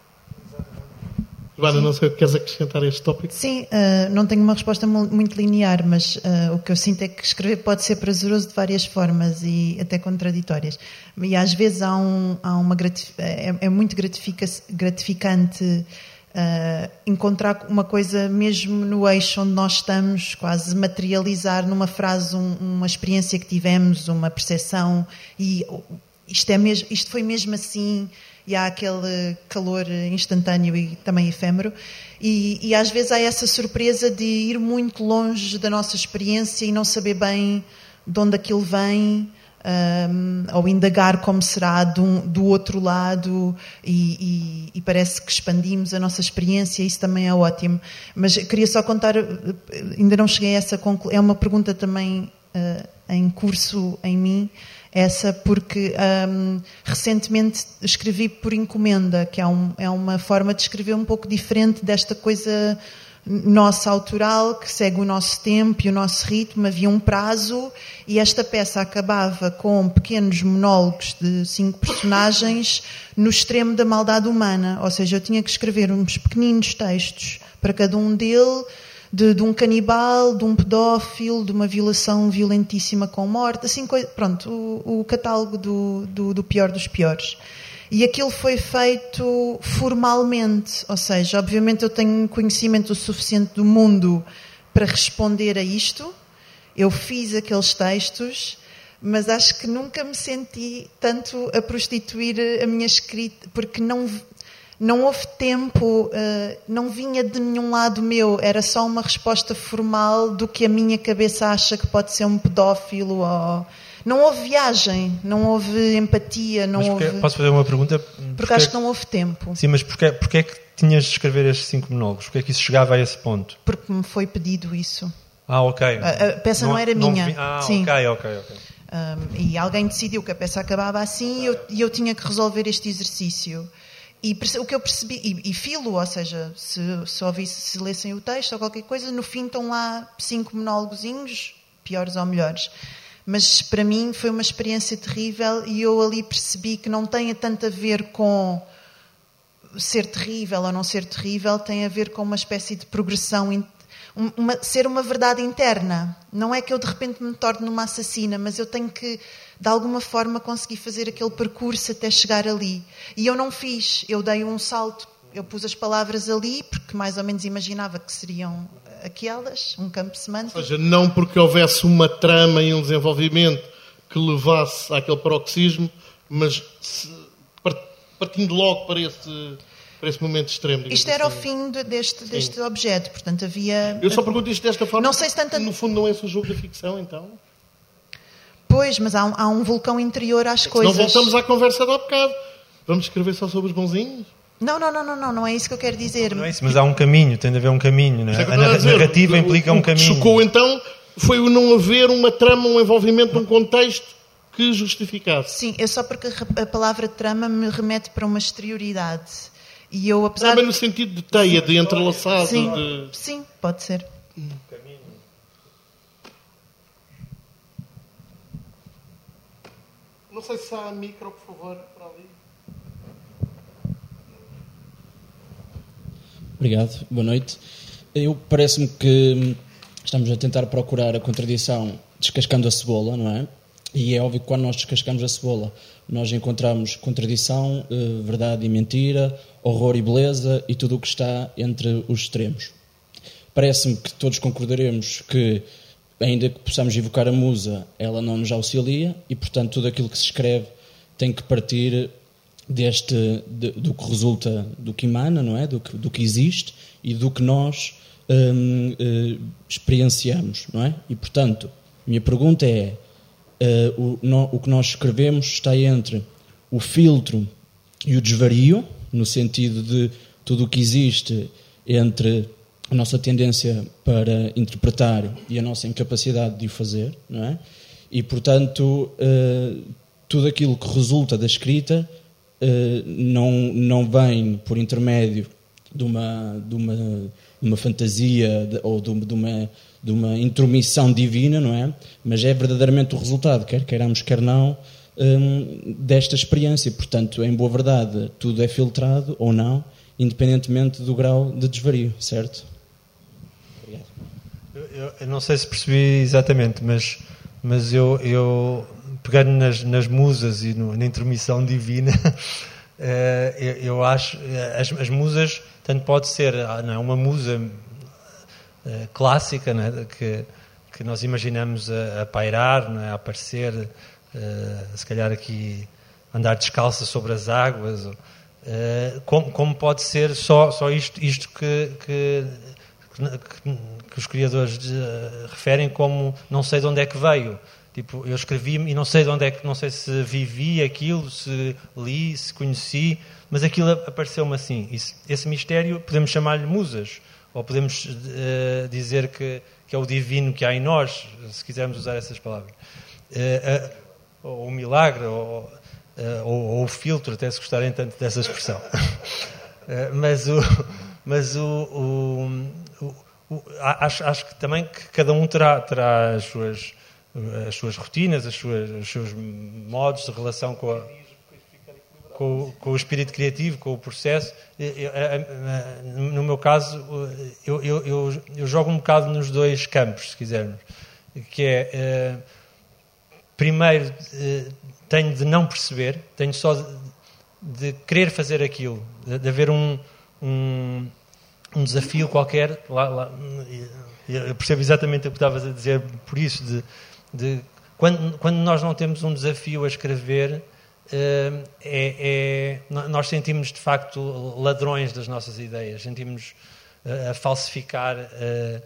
Joana, não sei o que queres acrescentar a este tópico. Sim, uh, não tenho uma resposta muito linear, mas uh, o que eu sinto é que escrever pode ser prazeroso de várias formas e até contraditórias. E às vezes há, um, há uma gratif- é, é muito gratifica- gratificante Uh, encontrar uma coisa mesmo no eixo onde nós estamos, quase materializar numa frase um, uma experiência que tivemos, uma percepção, e isto, é mesmo, isto foi mesmo assim, e há aquele calor instantâneo e também efêmero, e, e às vezes há essa surpresa de ir muito longe da nossa experiência e não saber bem de onde aquilo vem, Um, ou indagar como será do, do outro lado, e, e, e parece que expandimos a nossa experiência. Isso também é ótimo. Mas queria só contar, ainda não cheguei a essa conclusão, é uma pergunta também uh, em curso em mim, essa, porque um, recentemente escrevi por encomenda, que é, um, é uma forma de escrever um pouco diferente desta coisa nossa autoral, que segue o nosso tempo e o nosso ritmo. Havia um prazo e esta peça acabava com pequenos monólogos de cinco personagens no extremo da maldade humana, ou seja, eu tinha que escrever uns pequeninos textos para cada um deles, de, de um canibal, de um pedófilo, de uma violação violentíssima com morte, assim, pronto, o, o catálogo do, do, do pior dos piores. E aquilo foi feito formalmente, ou seja, obviamente eu tenho conhecimento o suficiente do mundo para responder a isto. Eu fiz aqueles textos, mas acho que nunca me senti tanto a prostituir a minha escrita, porque não, não houve tempo, não vinha de nenhum lado meu, era só uma resposta formal do que a minha cabeça acha que pode ser um pedófilo ou... Não houve viagem, não houve empatia, não mas porque, houve... Posso fazer uma pergunta? Porque, porque acho que não houve tempo. Sim, mas porquê, porquê é que tinhas de escrever estes cinco monólogos? Porquê é que isso chegava a esse ponto? Porque me foi pedido isso. Ah, ok. A, a peça não, não era não minha. Vi... Ah, Sim. ok, ok, ok. Um, e alguém decidiu que a peça acabava assim e eu, e eu tinha que resolver este exercício. E o que eu percebi, e, e filo, ou seja, se, se ouvisse, se lessem o texto ou qualquer coisa, no fim estão lá cinco monólogozinhos, piores ou melhores. Mas para mim foi uma experiência terrível e eu ali percebi que não tem tanto a ver com ser terrível ou não ser terrível, tem a ver com uma espécie de progressão, uma, ser uma verdade interna. Não é que eu de repente me torne uma assassina, mas eu tenho que, de alguma forma, conseguir fazer aquele percurso até chegar ali. E eu não fiz, eu dei um salto, eu pus as palavras ali, porque mais ou menos imaginava que seriam aquelas, um campo semântico. Ou seja, não porque houvesse uma trama e um desenvolvimento que levasse àquele paroxismo, mas se, partindo logo para esse, para esse momento extremo. Isto era assim. O fim de, deste, deste objeto, portanto havia... Eu só pergunto isto desta forma, não sei se tanto... no fundo não é esse um jogo da ficção, então? Pois, mas há um, há um vulcão interior às é coisas. Não voltamos à conversa de há bocado. Vamos escrever só sobre os bonzinhos? Não, não, não, não, não, não é isso que eu quero dizer. Não é isso, mas há um caminho, tem de haver um caminho, não é? É a narrativa dizer, implica o, um o caminho. O que chocou então foi o não haver uma trama, um envolvimento, um contexto que justificasse. Sim, é só porque a palavra trama me remete para uma exterioridade. E eu, apesar Também no sentido de teia, de entrelaçado. Sim, de... sim, pode ser. Não sei se há micro, por favor, para ali. Obrigado, boa noite. Eu parece-me que estamos a tentar procurar a contradição descascando a cebola, não é? E é óbvio que quando nós descascamos a cebola, nós encontramos contradição, eh, verdade e mentira, horror e beleza e tudo o que está entre os extremos. Parece-me que todos concordaremos que, ainda que possamos evocar a musa, ela não nos auxilia e, portanto, tudo aquilo que se escreve tem que partir deste, de, do que resulta, do que emana, não é? Do que, do que existe e do que nós hum, hum, experienciamos, não é? E, portanto, a minha pergunta é, uh, o, no, o que nós escrevemos está entre o filtro e o desvario, no sentido de tudo o que existe entre a nossa tendência para interpretar e a nossa incapacidade de o fazer, não é? E, portanto, uh, tudo aquilo que resulta da escrita uh, não, não vem por intermédio de uma, de uma, de uma fantasia de, ou de, de, uma, de uma intromissão divina, não é? Mas é verdadeiramente o resultado, quer queiramos, quer não, um, desta experiência. Portanto, em boa verdade, tudo é filtrado ou não, independentemente do grau de desvario, certo? Eu, eu não sei se percebi exatamente, mas, mas eu, eu pegando nas, nas musas e no, na intromissão divina, uh, eu, eu acho as, as musas, tanto pode ser não é, uma musa uh, clássica, não é, que, que nós imaginamos a, a pairar, não é, a aparecer, uh, se calhar aqui andar descalça sobre as águas, uh, como, como pode ser só, só isto, isto que, que Que, que os criadores de, uh, referem como não sei de onde é que veio. Tipo, eu escrevi-me e não sei de onde é que, não sei se vivi aquilo, se li, se conheci, mas aquilo apareceu-me assim. Isso, esse mistério podemos chamar-lhe musas, ou podemos uh, dizer que, que é o divino que há em nós, se quisermos usar essas palavras. Uh, uh, ou o milagre, ou, uh, ou, ou o filtro, até se gostarem tanto dessa expressão. uh, mas o... Mas o, o, o, o, acho, acho que também que cada um terá, terá as, suas, as suas rotinas, as suas, os seus modos de relação com, a, com, com o espírito criativo, com o processo. Eu, eu, no meu caso, eu, eu, eu, eu jogo um bocado nos dois campos, se quisermos. Que é, primeiro, tenho de não perceber, tenho só de, de querer fazer aquilo, de, de haver um... Um, um desafio qualquer lá, lá, eu percebo exatamente o que estavas a dizer por isso de, de, quando, quando nós não temos um desafio a escrever é, é, nós sentimos de facto ladrões das nossas ideias, sentimos a falsificar a,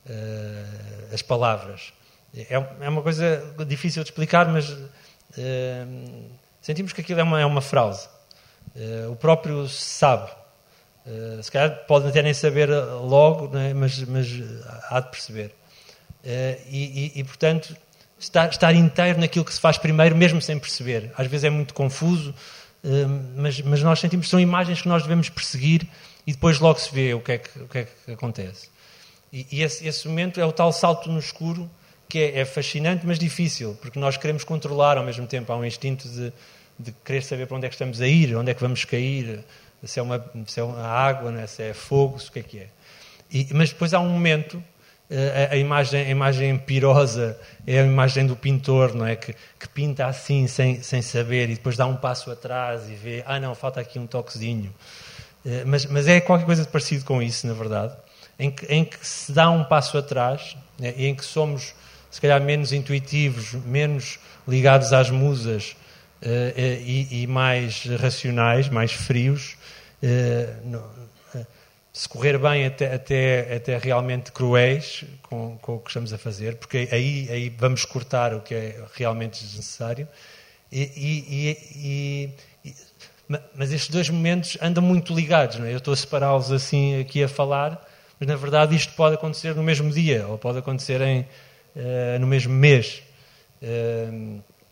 a, as palavras. É, é uma coisa difícil de explicar, mas é, sentimos que aquilo é uma, é uma fraude. É, o próprio sabe. Uh, se calhar pode até nem saber logo, né, mas, mas há de perceber. Uh, e, e, e, portanto, estar, estar inteiro naquilo que se faz primeiro, mesmo sem perceber. Às vezes é muito confuso, uh, mas, mas nós sentimos que são imagens que nós devemos perseguir e depois logo se vê o que é que, o que, é que acontece. E, e esse, esse momento é o tal salto no escuro que é, é fascinante, mas difícil, porque nós queremos controlar ao mesmo tempo. Há um instinto de, de querer saber para onde é que estamos a ir, onde é que vamos cair, se é, uma, se é uma água, não é? Se é fogo, se o que é que é. E, mas depois há um momento, a, a, imagem, a imagem pirosa é a imagem do pintor, não é? Que, que pinta assim, sem, sem saber, e depois dá um passo atrás e vê, ah não, falta aqui um toquezinho. Mas, mas é qualquer coisa de parecido com isso, na verdade, em que, em que se dá um passo atrás, né? E em que somos, se calhar, menos intuitivos, menos ligados às musas, uh, uh, e, e mais racionais, mais frios. Uh, no, uh, se correr bem até, até, até realmente cruéis com, com o que estamos a fazer, porque aí, aí vamos cortar o que é realmente desnecessário. E, e, e, e, mas estes dois momentos andam muito ligados, não é? Eu estou a separá-los assim aqui a falar, mas na verdade isto pode acontecer no mesmo dia, ou pode acontecer em, uh, no mesmo mês. Uh,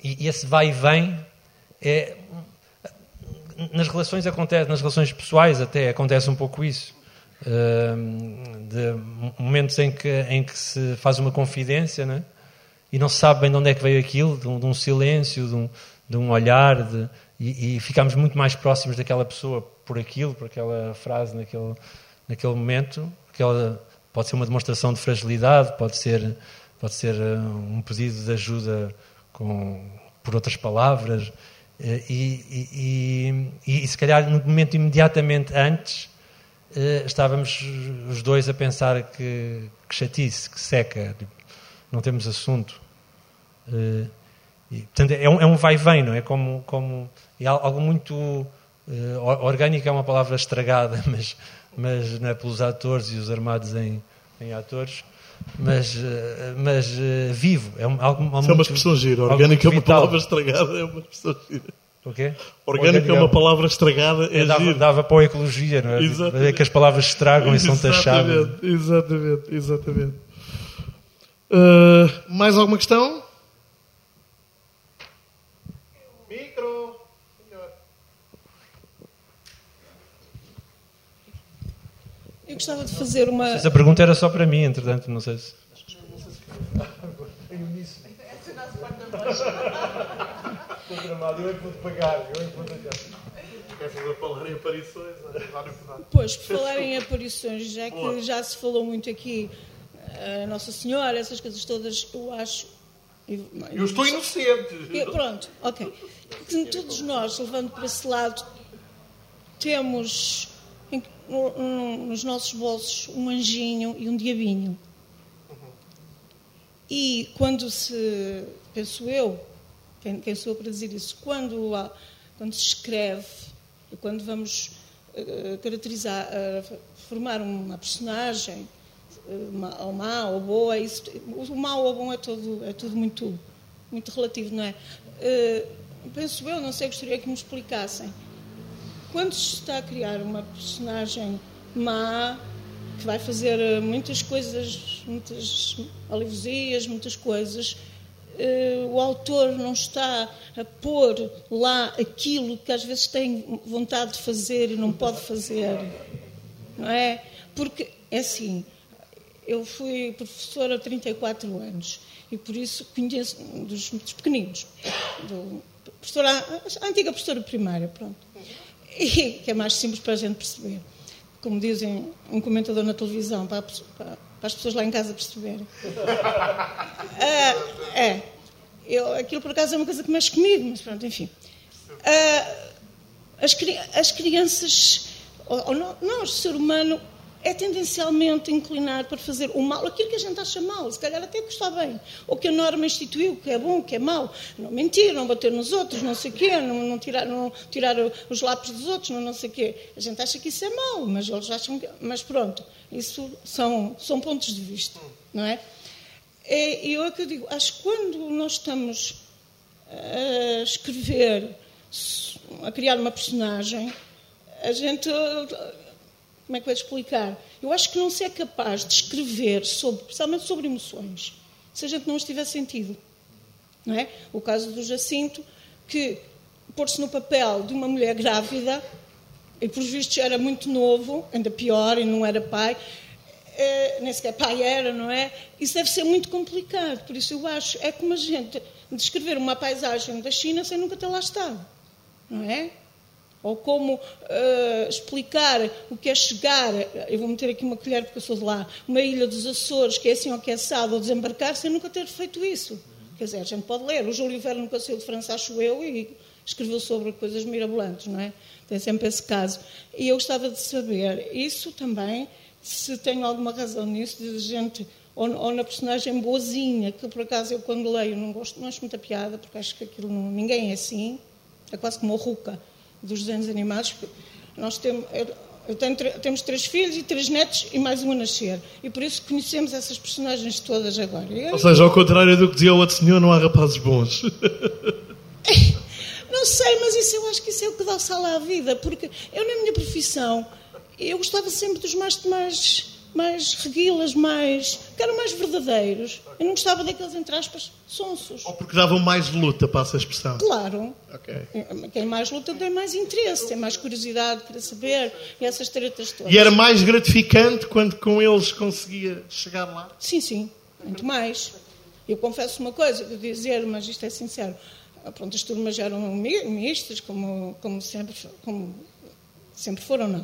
e, e esse vai e vem é... Nas relações acontece, nas relações pessoais até acontece um pouco isso. Uh, de momentos em que, em que se faz uma confidência, né? E não se sabe bem de onde é que veio aquilo, de um, de um silêncio, de um, de um olhar, de, e, e ficamos muito mais próximos daquela pessoa por aquilo, por aquela frase naquele, naquele momento. Aquela, pode ser uma demonstração de fragilidade, pode ser, pode ser um pedido de ajuda com, por outras palavras. E, e, e, e se calhar no momento imediatamente antes uh, estávamos os dois a pensar que, que chatice, que seca, tipo, não temos assunto. Uh, e, portanto, é um, é um vai-vem, não é? Como, como, é algo muito uh, orgânico, é uma palavra estragada, mas, mas não é pelos atores e os armados em, em atores. Mas, mas uh, vivo. É um, algo, Isso muito, é uma expressão gira. Orgânico é uma palavra estragada, é uma expressão gira. O quê? Orgânico é uma palavra estragada, é dava, giro. Dava para a ecologia, não é? Exatamente. É que as palavras estragam e são taxadas. Exatamente, exatamente. Uh, mais alguma questão? Micro. Eu gostava de fazer uma... Essa pergunta era só para mim, entretanto, não sei se... Estou tramado, eu é que vou-te pagar, eu é que vou-te pagar. Queres falar em aparições? Pois, por falar em aparições, já que já se falou muito aqui, a Nossa Senhora, essas coisas todas, eu acho... Eu, eu estou inocente. Eu, pronto, ok. Todos nós, levando para esse lado, temos... nos nossos bolsos um anjinho e um diabinho. E quando se, penso eu, quem, quem sou eu para dizer isso, quando, há, quando se escreve, quando vamos uh, caracterizar, uh, formar uma personagem, uh, ou má ou boa, isso, o mau ou bom é, todo, é tudo muito, muito relativo, não é? Uh, penso eu, não sei, gostaria que me explicassem. Quando se está a criar uma personagem má, que vai fazer muitas coisas, muitas alevosias, muitas coisas, uh, o autor não está a pôr lá aquilo que às vezes tem vontade de fazer e não pode fazer, não é? Porque, é assim, eu fui professora há trinta e quatro anos e por isso conheço dos, dos pequeninos, do, professora, a antiga professora primária, pronto. E que é mais simples para a gente perceber. Como dizem um comentador na televisão, para, para, para as pessoas lá em casa perceberem. Uh, é. Eu, aquilo, por acaso, é uma coisa que mexe comigo, mas pronto, enfim. Uh, as, as crianças, ou, ou não, nós, o ser humano, é tendencialmente inclinado para fazer o mal, aquilo que a gente acha mal, se calhar até que está bem, ou que a norma instituiu, que é bom, o que é mau, não mentir, não bater nos outros, não sei o quê, não, não, tirar, não tirar os lápis dos outros, não, não sei o quê. A gente acha que isso é mau, mas eles acham que... Mas pronto, isso são, são pontos de vista, não é? E eu é que eu digo, acho que quando nós estamos a escrever, a criar uma personagem, a gente... Como é que vai explicar? Eu acho que não se é capaz de escrever, sobre, principalmente sobre emoções, se a gente não as tiver sentido. Não é? O caso do Jacinto, que pôr-se no papel de uma mulher grávida, e por vistos era muito novo, ainda pior, e não era pai, é, nem sequer pai era, não é? Isso deve ser muito complicado. Por isso eu acho, é como a gente descrever uma paisagem da China sem nunca ter lá estado. Não é? Ou como uh, explicar o que é chegar, eu vou meter aqui uma colher porque eu sou de lá, uma ilha dos Açores, que é assim ou que é assado, ou desembarcar, sem nunca ter feito isso. Quer dizer, a gente pode ler. O Júlio Verne nunca saiu de França, acho eu, e escreveu sobre coisas mirabolantes, não é? Tem sempre esse caso. E eu gostava de saber, isso também, se tenho alguma razão nisso, de gente, ou, ou na personagem boazinha, que por acaso eu quando leio não gosto, não acho muita piada, porque acho que aquilo não, ninguém é assim, é quase como o Ruca dos desenhos animados. Nós temos, eu tenho, temos três filhos e três netos e mais um a nascer. E por isso conhecemos essas personagens todas agora. Eu, Ou seja, ao contrário do que dizia o outro senhor, não há rapazes bons. Não sei, mas isso, eu acho que isso é o que dá sal à vida. Porque eu, na minha profissão, eu gostava sempre dos mais, mais mais reguilas, mais, que eram mais verdadeiros. Eu não gostava daqueles, entre aspas, sonsos. Ou porque davam mais luta, passa a expressão. Claro. Ok. Quem mais luta tem mais interesse, tem mais curiosidade para saber, e essas tretas todas. E era mais gratificante quando com eles conseguia chegar lá? Sim, sim, muito mais. Eu confesso uma coisa, vou dizer, mas isto é sincero. Pronto, as turmas eram mistas, como, como, sempre, como sempre foram, não?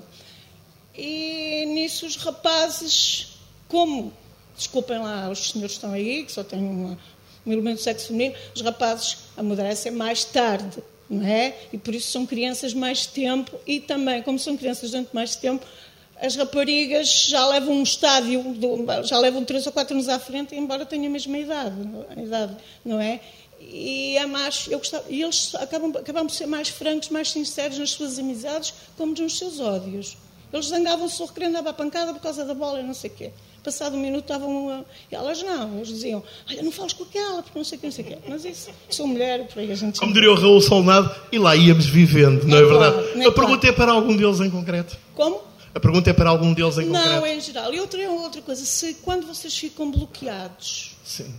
E nisso os rapazes, como, desculpem lá os senhores que estão aí, que só têm uma, um elemento de sexo feminino, os rapazes amadurecem mais tarde, não é? E por isso são crianças mais tempo, e também, como são crianças durante mais tempo, as raparigas já levam um estádio, já levam três ou quatro anos à frente, embora tenham a mesma idade, a idade, não é? E é mais, eu gostava, e eles acabam, acabam por ser mais francos, mais sinceros nas suas amizades, como nos seus ódios. Eles zangavam-se ou querendo dar a pancada por causa da bola e não sei o quê. Passado um minuto estavam... A... E elas não, eles diziam, olha, não fales com aquela, porque não sei o quê, não sei o quê. Mas isso, sou mulher, por aí a gente... Como diria o Raul Solnado, e lá íamos vivendo, não é, É verdade? claro, é A pergunta é para algum deles em concreto? Como? A pergunta é para algum deles em concreto? Não, é em geral. E outra, outra coisa, se quando vocês ficam bloqueados... Sim.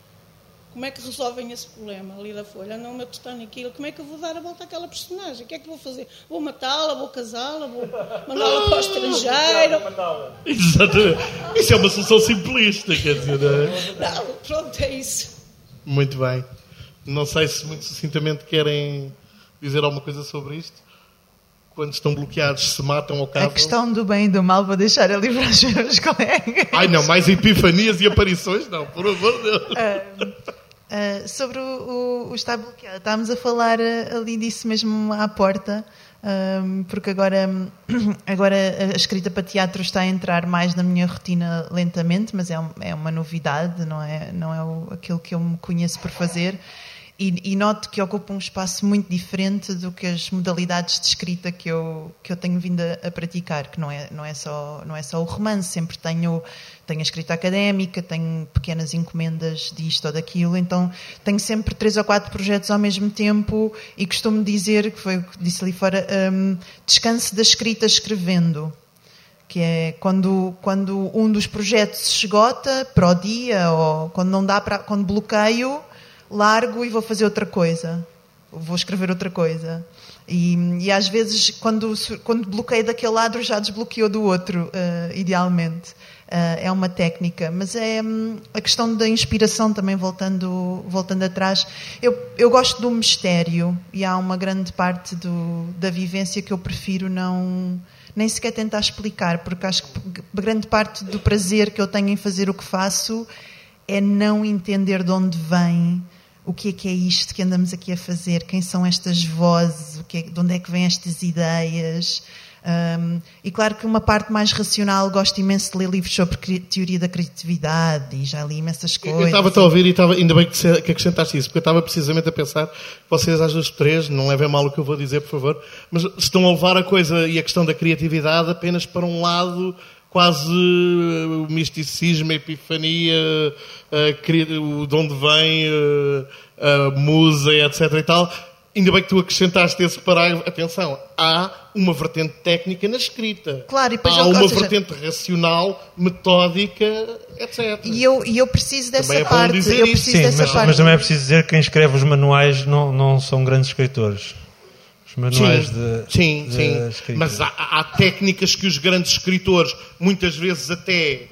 Como é que resolvem esse problema ali da Folha? Não me atestar naquilo. Como é que eu vou dar a volta àquela personagem? O que é que vou fazer? Vou matá-la? Vou casá-la? Vou mandá-la para o estrangeiro? Exatamente. Isso é uma solução simplista, quer dizer, não é? Não, pronto, é isso. Muito bem. Não sei se muito sucintamente querem dizer alguma coisa sobre isto. Quando estão bloqueados, se matam ou casam. A questão do bem e do mal vou deixar ali para os meus colegas. Ai não, mais epifanias e aparições não, por amor de Deus. Uh, uh, sobre o, o, o estar bloqueado, estávamos a falar uh, ali disso mesmo à porta, um, porque agora, agora a escrita para teatro está a entrar mais na minha rotina lentamente, mas é, um, é uma novidade, não é, não é o, aquilo que eu me conheço por fazer. E, e noto que ocupa um espaço muito diferente do que as modalidades de escrita que eu, que eu tenho vindo a, a praticar, que não é, não, é só, não é só o romance, sempre tenho, tenho a escrita académica, tenho pequenas encomendas disto ou daquilo, então tenho sempre três ou quatro projetos ao mesmo tempo e costumo dizer, que foi o que disse ali fora, um, descanso da escrita escrevendo. Que é quando, quando um dos projetos se esgota para o dia ou quando não dá para, quando bloqueio, largo e vou fazer outra coisa, vou escrever outra coisa. E, e às vezes, quando, quando bloqueio daquele lado, já desbloqueou do outro, uh, idealmente. Uh, é uma técnica, mas é um, a questão da inspiração também, voltando, voltando atrás. Eu, eu gosto do mistério e há uma grande parte do, da vivência que eu prefiro não... nem sequer tentar explicar, porque acho que grande parte do prazer que eu tenho em fazer o que faço é não entender de onde vem, o que é que é isto que andamos aqui a fazer, quem são estas vozes, o que é, de onde é que vêm estas ideias. Um, e claro que uma parte mais racional, gosto imenso de ler livros sobre teoria da criatividade e já li imensas coisas. Eu estava-te a ouvir e estava, ainda bem que acrescentaste isso, porque eu estava precisamente a pensar, vocês às vezes três, não levem mal o que eu vou dizer, por favor, mas estão a levar a coisa e a questão da criatividade apenas para um lado quase o misticismo, a epifania, a, o de onde vem a musa, etc e tal. Ainda bem que tu acrescentaste esse parágrafo. Atenção, há uma vertente técnica na escrita. Claro, e depois, há ou uma seja, vertente racional, metódica, etcétera. E eu, e eu preciso dessa Também é bom parte. dizer Eu isso. preciso Sim, dessa mas, parte. mas também é preciso dizer que quem escreve os manuais não, não são grandes escritores. Os manuais sim, de, sim, de sim. escrita. Mas há, há técnicas que os grandes escritores muitas vezes até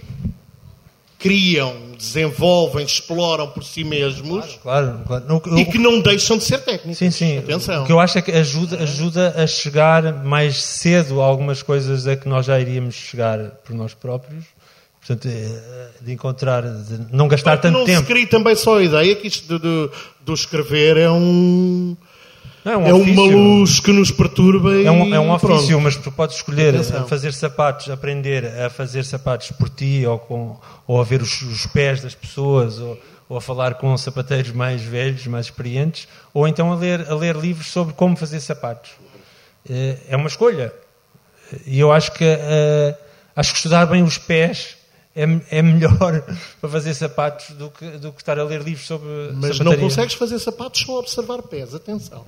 criam, desenvolvem, exploram por si mesmos. Claro, claro. No, no, e que não deixam de ser técnicas. Sim, sim. Atenção. O que eu acho é que ajuda, ajuda a chegar mais cedo a algumas coisas a que nós já iríamos chegar por nós próprios. Portanto, de encontrar, de não gastar Mas tanto não tempo. Não se cria também só a ideia que isto do, do, do escrever é um... Não, é um é ofício. uma luz que nos perturba e É um, é um ofício, pronto. mas tu podes escolher Atenção. fazer sapatos, aprender a fazer sapatos por ti, ou, com, ou a ver os, os pés das pessoas, ou, ou a falar com sapateiros mais velhos, mais experientes, ou então a ler, a ler livros sobre como fazer sapatos. É uma escolha. E eu acho que, uh, acho que estudar bem os pés é, é melhor para fazer sapatos do que, do que estar a ler livros sobre Mas sapataria. não consegues fazer sapatos só a observar pés, atenção.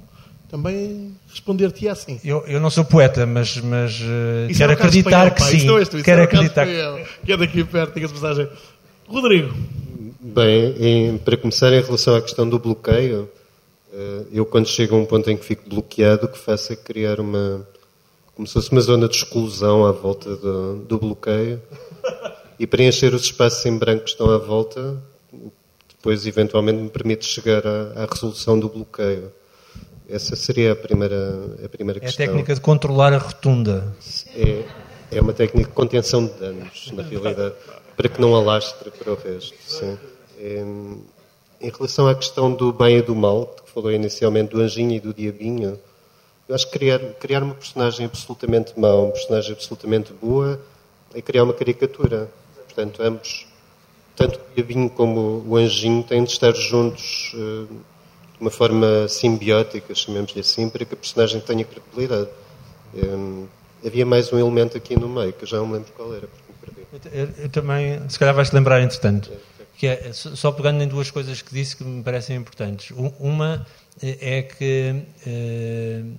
também responder-te assim. Eu, eu não sou poeta, mas, mas uh, Isso quero é acreditar espanhol, que pá, sim. Isso não és tu, isso quero é acreditar que... que é daqui perto, diga-se passagem. Rodrigo. Bem, em, para começar, em relação à questão do bloqueio, uh, eu quando chego a um ponto em que fico bloqueado, o que faço é criar uma... como se fosse uma zona de exclusão à volta do, do bloqueio e preencher os espaços em branco que estão à volta, depois eventualmente me permite chegar à, à resolução do bloqueio. Essa seria a primeira, a primeira É a questão. técnica de controlar a rotunda. É, é uma técnica de contenção de danos, na realidade, para que não alastre para o resto. Sim. É, em relação à questão do bem e do mal, que falou inicialmente do anjinho e do diabinho, eu acho que criar, criar uma personagem absolutamente má, uma personagem absolutamente boa, é criar uma caricatura. Portanto, ambos, tanto o diabinho como o anjinho, têm de estar juntos uh, de uma forma simbiótica, chamemos-lhe assim, para que a personagem tenha credibilidade. Um, havia mais um elemento aqui no meio, que eu já não me lembro qual era, porque me perdi. Eu, eu também, se calhar vais-te lembrar, entretanto, que é, só pegando em duas coisas que disse que me parecem importantes. Uma é que... Uh,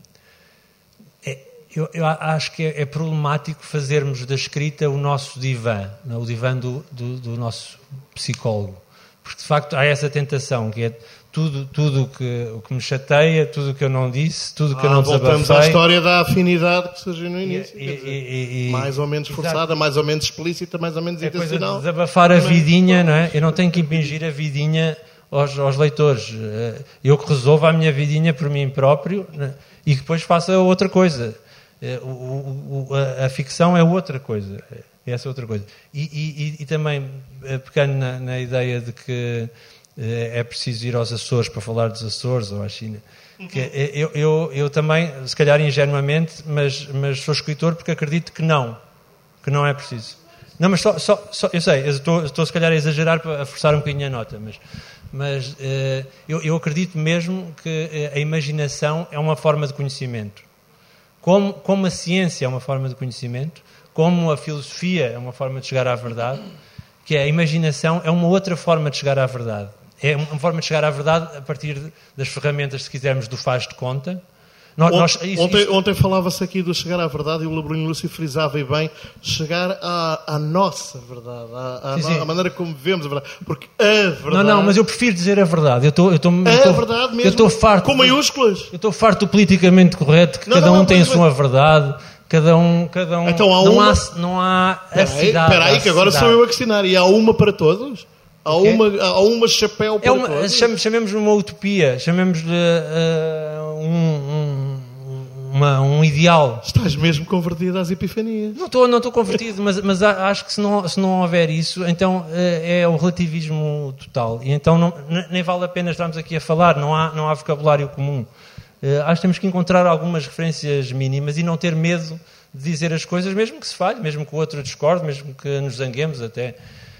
É, eu, eu acho que é, é problemático fazermos da escrita o nosso divã, não? O divã do, do, do nosso psicólogo. Porque, de facto, há essa tentação, que é tudo, tudo que, o que me chateia, tudo o que eu não disse, tudo o que ah, eu não desabafei. Voltamos à história da afinidade que surgiu no início. E, e, e, mais ou menos forçada, exato. mais ou menos explícita, mais ou menos é intencional. É coisa de desabafar a vidinha, não é? Eu não tenho que impingir a vidinha aos, aos leitores. Eu que resolvo a minha vidinha por mim próprio, né? E que depois faça outra coisa. O, o, o, a, a ficção é outra coisa. Essa é outra coisa. E, e, e também, pegando na, na ideia de que é preciso ir aos Açores para falar dos Açores ou à China, que eu, eu, eu também, se calhar ingenuamente, mas, mas sou escritor porque acredito que não. Que não é preciso. Não, mas só, só, só eu sei, eu estou, estou se calhar a exagerar para forçar um bocadinho a nota, mas... Mas uh, eu, eu acredito mesmo que a imaginação é uma forma de conhecimento. Como, como a ciência é uma forma de conhecimento, como a filosofia é uma forma de chegar à verdade, que a imaginação é uma outra forma de chegar à verdade. É uma forma de chegar à verdade a partir das ferramentas, se quisermos, do faz de conta. Nós, ontem, nós, isso, ontem, isso... ontem falava-se aqui do chegar à verdade e o Labrinho Lúcio frisava e bem chegar à, à nossa verdade, à, à, sim, sim. à maneira como vemos a verdade. Porque a verdade... Não, não, mas eu prefiro dizer a verdade. Eu estou, eu estou, a eu estou, verdade mesmo, eu estou farto, com maiúsculas. Eu estou farto do politicamente correto, que não, cada não, um não, tem mas, a sua verdade, cada um... Cada um então há não, uma... há, não há a cidade. Espera aí, que agora cidade. sou eu a questionar. E há uma para todos? Há okay. uma, há uma chapéu para é uma, todos? Chamemos-lhe uma utopia, chamemos-lhe uh, um... um Uma, um ideal. Estás mesmo convertido às epifanias. Não estou, não estou convertido, mas, mas acho que se não, se não houver isso, então é o relativismo total. E então não, nem vale a pena estarmos aqui a falar, não há, não há vocabulário comum. Acho que temos que encontrar algumas referências mínimas e não ter medo de dizer as coisas, mesmo que se falhe, mesmo que o outro discorde, mesmo que nos zanguemos até.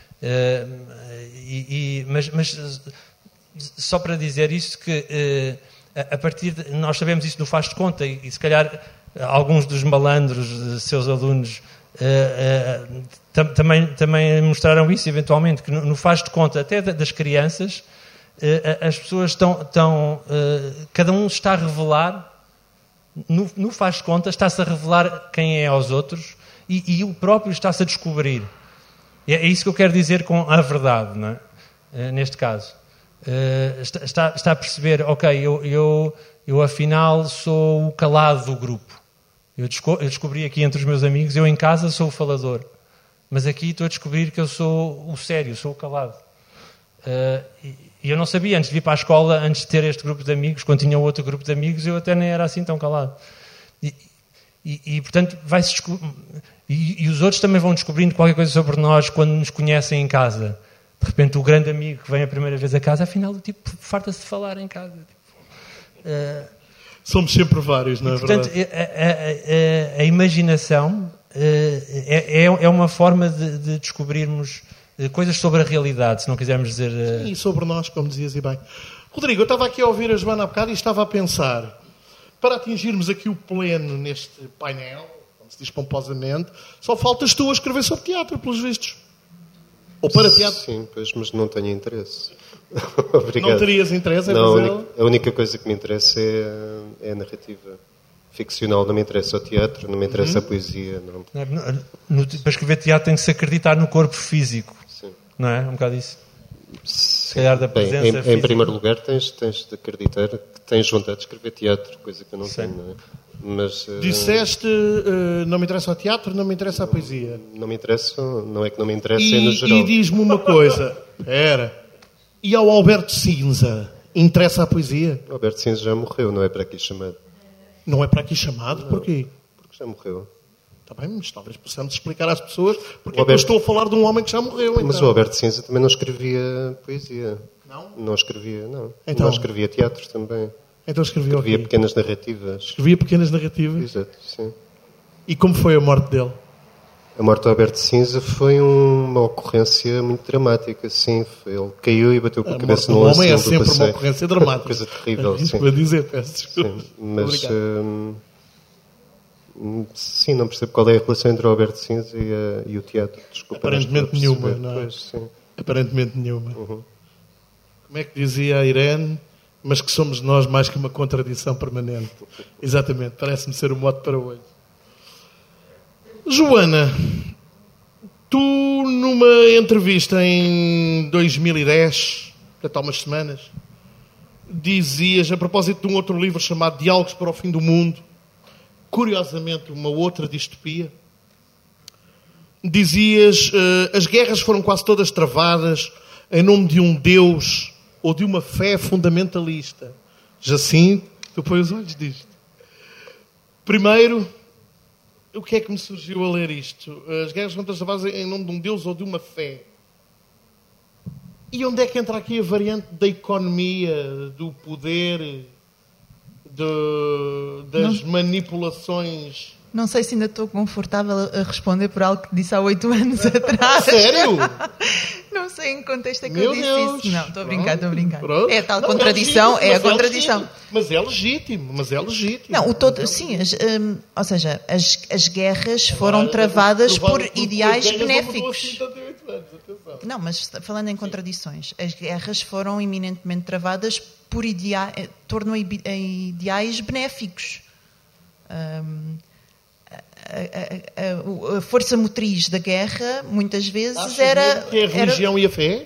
E, e, mas, mas só para dizer isto que... A partir de, nós sabemos isso no faz de conta e, e se calhar alguns dos malandros, seus alunos, uh, uh, tam, também, também mostraram isso eventualmente, que no, no faz de conta até das crianças, uh, as pessoas estão, estão uh, cada um está a revelar, no, no faz de conta está-se a revelar quem é aos outros e, e o próprio está-se a descobrir. E é isso que eu quero dizer com a verdade, não é? Uh, neste caso. Uh, está, está, está a perceber, ok, eu, eu, eu afinal sou o calado do grupo. Eu, desco, eu descobri aqui entre os meus amigos, eu em casa sou o falador, mas aqui estou a descobrir que eu sou o sério, sou o calado. Uh, e, e eu não sabia, antes de vir para a escola, antes de ter este grupo de amigos, quando tinha outro grupo de amigos, eu até nem era assim tão calado. E, e, e portanto, vai-se e, e os outros também vão descobrindo qualquer coisa sobre nós quando nos conhecem em casa. De repente, o grande amigo que vem a primeira vez a casa, afinal, tipo, farta-se de falar em casa. Tipo, uh, Somos sempre vários, não é portanto, verdade? A, a, a, a imaginação uh, é, é uma forma de, de descobrirmos coisas sobre a realidade, se não quisermos dizer... Uh... Sim, e sobre nós, como dizias e bem. Rodrigo, eu estava aqui a ouvir a Joana há bocado e estava a pensar, para atingirmos aqui o pleno neste painel, como se diz pomposamente, só faltas tu a escrever sobre teatro, pelos vistos. Ou para teatro? Sim, pois, mas não tenho interesse. Obrigado. Não terias interesse em não, a, fazê-lo? única, a única coisa que me interessa é, é a narrativa ficcional. Não me interessa o teatro, não me interessa Uhum. a poesia. Não. No, no, para escrever teatro tem que se acreditar no corpo físico. Sim. Não é? Um bocado isso. Se calhar da Bem, presença em, em física. primeiro lugar, tens, tens de acreditar que tens vontade de escrever teatro, coisa que eu não Sim. tenho. Não é? Mas, uh, Disseste, uh, não me interessa o teatro, não me interessa a poesia. não me interessa, não é que não me interessa, E, é no geral. e diz-me uma coisa. Era. E ao Alberto Cinza, interessa a poesia? O Alberto Cinza já morreu, não é para aqui chamado. Não é para aqui chamado? Porquê? Porque já morreu. Está bem, mas talvez possamos explicar às pessoas porque O é que eu Alberto- estou a falar de um homem que já morreu. Então. Mas o Alberto Cinza também não escrevia poesia. Não? Não escrevia, não. Então? Não escrevia teatro também. Então escrevia o Escrevia quê? pequenas narrativas. Escrevia pequenas narrativas. Exato, sim. E como foi a morte dele? A morte do Alberto Cinza foi uma ocorrência muito dramática, sim. Foi- Ele caiu e bateu com a, A cabeça morte no do homem é asilo do sempre uma passeio. ocorrência dramática. Coisa terrível, sim. Arrisco a dizer, peço desculpa. Sim, mas Obrigado. hum, hum, sim, não percebo qual é a relação entre o Alberto Cinza e, a- e o teatro. Desculpa, Aparentemente não estou a nenhuma, perceber. não é? Pois, sim. Aparentemente nenhuma. Uhum. Como é que dizia a Irene? Mas que somos nós mais que uma contradição permanente. Exatamente, parece-me ser o mote para hoje. Joana, tu numa entrevista em dois mil e dez, portanto há umas semanas, dizias, a propósito de um outro livro chamado Diálogos para o Fim do Mundo, curiosamente uma outra distopia, dizias, uh, as guerras foram quase todas travadas em nome de um Deus ou de uma fé fundamentalista. Jacinto, tu põe os olhos disto. Primeiro, o que é que me surgiu a ler isto? As guerras foram todas travadas em nome de um Deus ou de uma fé. E onde é que entra aqui a variante da economia, do poder, de, das Não. manipulações? Não sei se ainda estou confortável a responder por algo que disse há oito anos atrás. Sério? Não sei em que contexto é que Meu eu disse Deus. isso. Não, estou a brincar, estou a brincar. Pronto. É a tal Não, contradição, legítimo, é a mas contradição. legítimo. Mas é legítimo, mas é legítimo. Não, o todo, sim, as, hum, ou seja, as, as guerras foram Agora, travadas por provável que ideais as guerras não mudou benéficos. assim tanto em oito anos, atenção. Não, mas falando em contradições, as guerras foram eminentemente travadas por idea, eh, torno a ibi- a ideais benéficos. Hum, a, a- a- a força motriz da guerra, muitas vezes, Achas era, mesmo que é a era religião e a fé?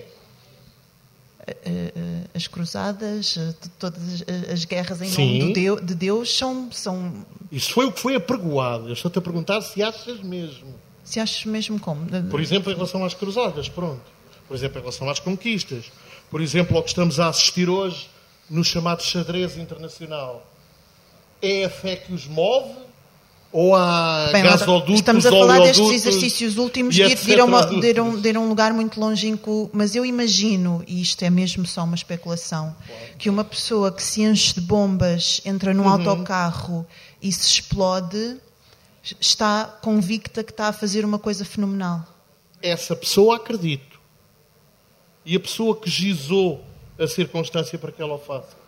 as cruzadas, eh, t- todas as- as guerras em Sim. nome do Deu- de Deus são, são. Isso foi o que foi apregoado. Eu estou-te a perguntar se achas mesmo. Se achas mesmo como? Por exemplo, em relação às cruzadas, pronto. Por exemplo, em relação às conquistas. Por exemplo, ao que estamos a assistir hoje no chamado xadrez internacional. É a fé que os move? Ou há Bem, nós gasodutos, estamos a falar destes oleodutos exercícios últimos e de ir, de ir a uma- etcétera de ir a um, de ir a um lugar muito longínquo, mas eu imagino, e isto é mesmo só uma especulação, que uma pessoa que se enche de bombas, entra num autocarro e se explode, está convicta que está a fazer uma coisa fenomenal. Essa pessoa acredito. E a pessoa que gizou a circunstância para que ela o faça.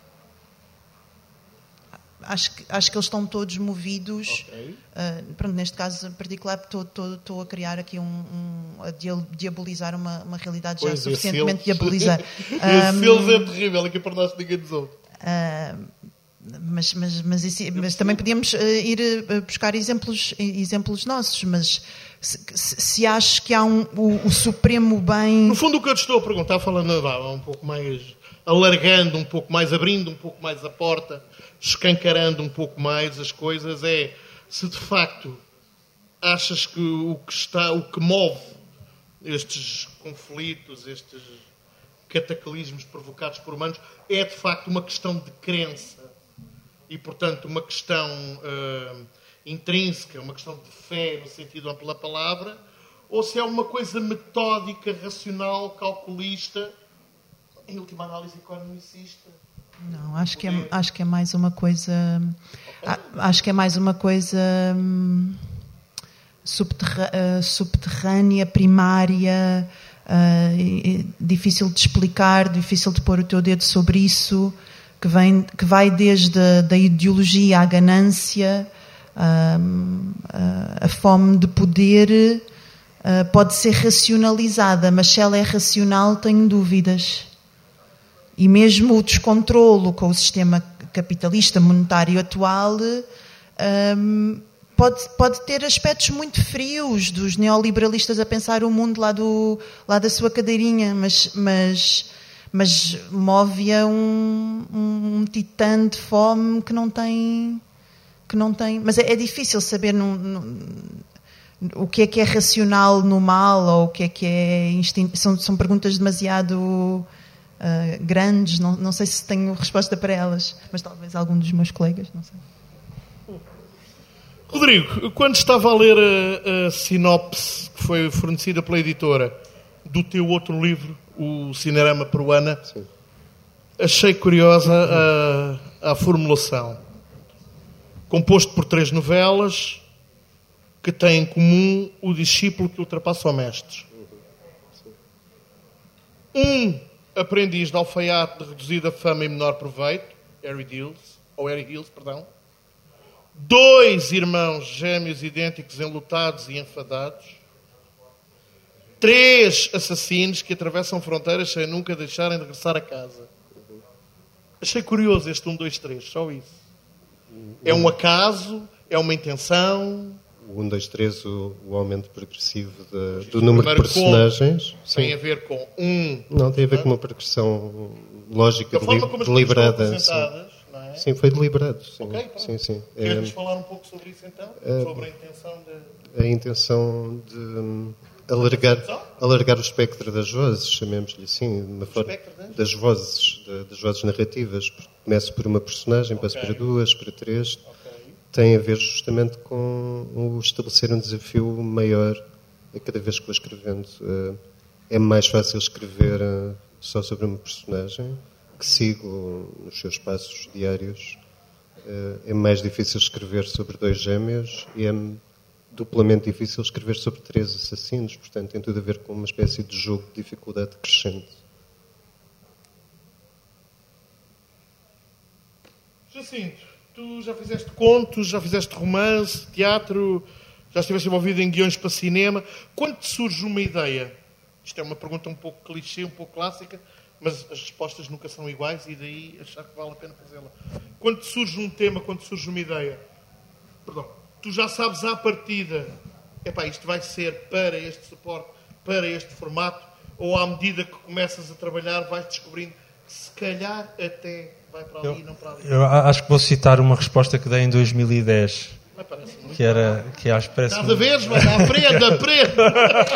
Acho que, acho que eles estão todos movidos. Ok. Uh, pronto, neste caso em particular, estou, estou, estou a criar aqui um, um a dia- diabolizar uma, uma realidade já Pois, suficientemente esse eles- diabolizar. Esse eles é terrível, aqui para nós ninguém nos ouve. Uh, mas, mas, mas, isso- mas também podíamos uh, ir uh, buscar exemplos, exemplos nossos, mas se, se, se acho que há um, o, o supremo bem. No fundo, o que eu te estou a perguntar, falando vá, um pouco mais, alargando um pouco mais, abrindo um pouco mais a porta, escancarando um pouco mais as coisas, é se de facto achas que o que está, o que move estes conflitos, estes cataclismos provocados por humanos, é de facto uma questão de crença e, portanto, uma questão uh, intrínseca, uma questão de fé no sentido amplo da palavra, ou se é uma coisa metódica, racional, calculista, em última análise economicista. Não, acho que é, acho que é mais uma coisa. a- Acho que é mais uma coisa hum, subterra- eh, subterrânea, primária, eh, e- e difícil de explicar, difícil de pôr o teu dedo sobre isso, que, vem, que vai desde a da ideologia à ganância, hum, a, a fome de poder, uh, pode ser racionalizada, mas se ela é racional, tenho dúvidas. E mesmo o descontrolo com o sistema capitalista monetário atual um, pode, pode ter aspectos muito frios dos neoliberalistas a pensar o mundo lá, do, lá da sua cadeirinha, mas, mas, mas move-a um, um, um titã de fome que não tem... Que não tem mas é, é difícil saber num, num, o que é que é racional no mal ou o que é que é instinto. São, são perguntas demasiado... Uh, grandes, não, não sei se tenho resposta para elas, mas talvez algum dos meus colegas, não sei. Rodrigo, quando estava a ler a, a sinopse que foi fornecida pela editora do teu outro livro, o Cinerama Peruana, sim, achei curiosa a, a formulação. Composto por três novelas que têm em comum o discípulo que ultrapassa o mestre. Um aprendiz de alfaiate de reduzida fama e menor proveito, Harry Hills, ou Harry Hills, perdão. Dois irmãos gêmeos idênticos, enlutados e enfadados. Três assassinos que atravessam fronteiras sem nunca deixarem de regressar a casa. Achei curioso este um, dois, três, só isso. É um acaso? É uma intenção? O um, dois, três, o, o aumento progressivo de, do número de personagens. Com, tem a ver com um... Não, tem a ver não? com uma progressão lógica, da forma como deliberada. Sim. Não é? Sim, foi deliberado. Sim, okay, sim, sim. Queres é, falar um pouco sobre isso então? É, sobre a intenção de... A intenção de um, alargar, alargar o espectro das vozes, chamemos-lhe assim, uma forma, das vozes, de, das vozes narrativas. Começo por uma personagem, okay, passo para duas, para três... Okay. Tem a ver justamente com o estabelecer um desafio maior a cada vez que vou escrevendo. É mais fácil escrever só sobre uma personagem que sigo nos seus passos diários. É mais difícil escrever sobre dois gêmeos e é duplamente difícil escrever sobre três assassinos. Portanto, tem tudo a ver com uma espécie de jogo de dificuldade crescente. Jacinto, tu já fizeste contos, já fizeste romance, teatro, já estiveste envolvido em guiões para cinema. Quando te surge uma ideia, isto é uma pergunta um pouco clichê, um pouco clássica, mas as respostas nunca são iguais e daí achar que vale a pena fazê-la. Quando te surge um tema, quando te surge uma ideia, perdão, tu já sabes à partida, epá, isto vai ser para este suporte, para este formato, ou à medida que começas a trabalhar vais descobrindo que se calhar até... vai para ali eu, e não para ali. Eu acho que vou citar uma resposta que dei em dois mil e dez. Muito que era... Que acho que parece Estás a ver, mas aprenda, aprenda!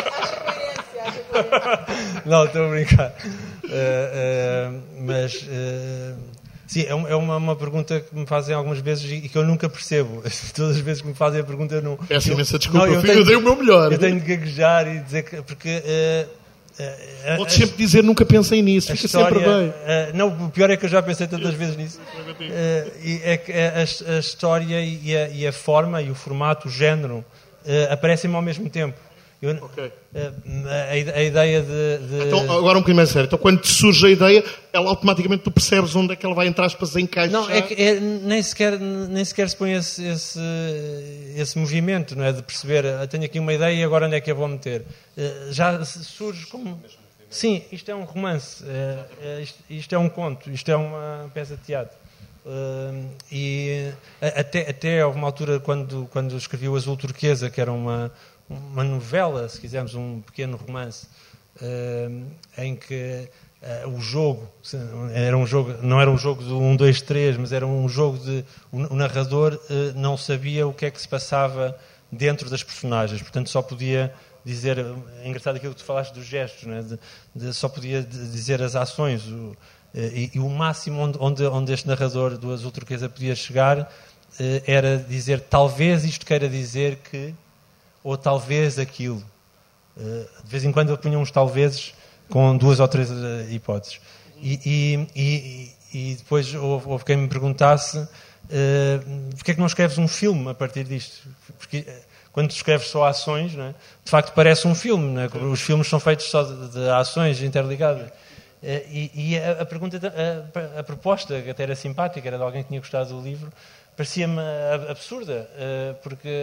Não, estou a brincar. Uh, uh, mas... Uh, sim, é, uma, é uma, uma pergunta que me fazem algumas vezes e que eu nunca percebo. Todas as vezes que me fazem a pergunta eu não... Peço imensa desculpa, não, eu, filho, tenho, eu dei o meu melhor. Eu tenho de gaguejar e dizer que... Porque... Uh, Uh, Podes sempre dizer nunca pensem nisso, fica história, sempre bem. Uh, não, o pior é que eu já pensei tantas vezes nisso. Uh, e é que a, a história e a, e a forma e o formato, o género, uh, aparecem-me ao mesmo tempo. Eu, okay. uh, a, a ideia de, de... Então, agora um bocadinho mais sério. Então, quando te surge a ideia, ela automaticamente tu percebes onde é que ela vai entrar para se encaixar. Não, é que é, nem, sequer, nem sequer se põe esse, esse, esse movimento, não é? De perceber, tenho aqui uma ideia e agora onde é que eu vou meter. Uh, já surge como... Sim, isto é um romance, uh, isto, isto é um conto, isto é uma peça de teatro. Uh, e até, até houve uma altura quando, quando escrevi o Azul Turquesa, que era uma... uma novela, se quisermos, um pequeno romance, uh, em que uh, o jogo era um jogo, não era um jogo do um, dois, três, mas era um jogo de o, o narrador uh, não sabia o que é que se passava dentro das personagens, portanto só podia dizer, é engraçado aquilo que tu falaste dos gestos, não é? de, de, só podia dizer as ações, o, uh, e, e o máximo onde, onde, onde este narrador do Azul Turquesa podia chegar uh, era dizer, talvez isto queira dizer que, ou talvez aquilo. De vez em quando eu punha uns talvezes com duas ou três hipóteses. E, e, e, e depois houve, houve quem me perguntasse uh, porque é que não escreves um filme a partir disto? Porque quando tu escreves só ações, não é? De facto parece um filme, não é? Os filmes são feitos só de, de ações interligadas. Uh, e e a, a pergunta, a, a proposta, que até era simpática, era de alguém que tinha gostado do livro, parecia-me absurda, uh, porque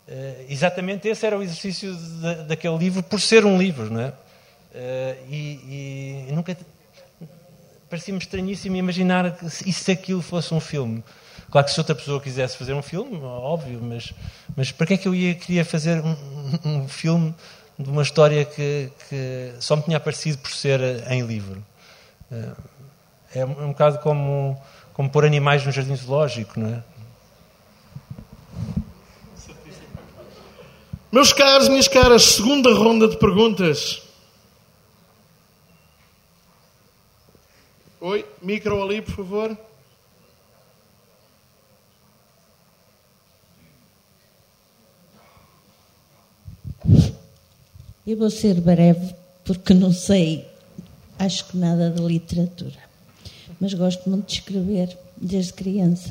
Uh, exatamente esse era o exercício de, daquele livro, por ser um livro, não é? Uh, e, e nunca... Parecia-me estranhíssimo imaginar que se, se aquilo fosse um filme. Claro que se outra pessoa quisesse fazer um filme, óbvio, mas, mas para que é que eu ia, queria fazer um, um filme de uma história que, que só me tinha aparecido por ser em livro? Uh, é um, um bocado como, como pôr animais no jardim zoológico, não é? Meus caros, minhas caras, segunda ronda de perguntas. Oi, micro ali, por favor. Eu vou ser breve porque não sei, acho que nada de literatura, mas gosto muito de escrever desde criança.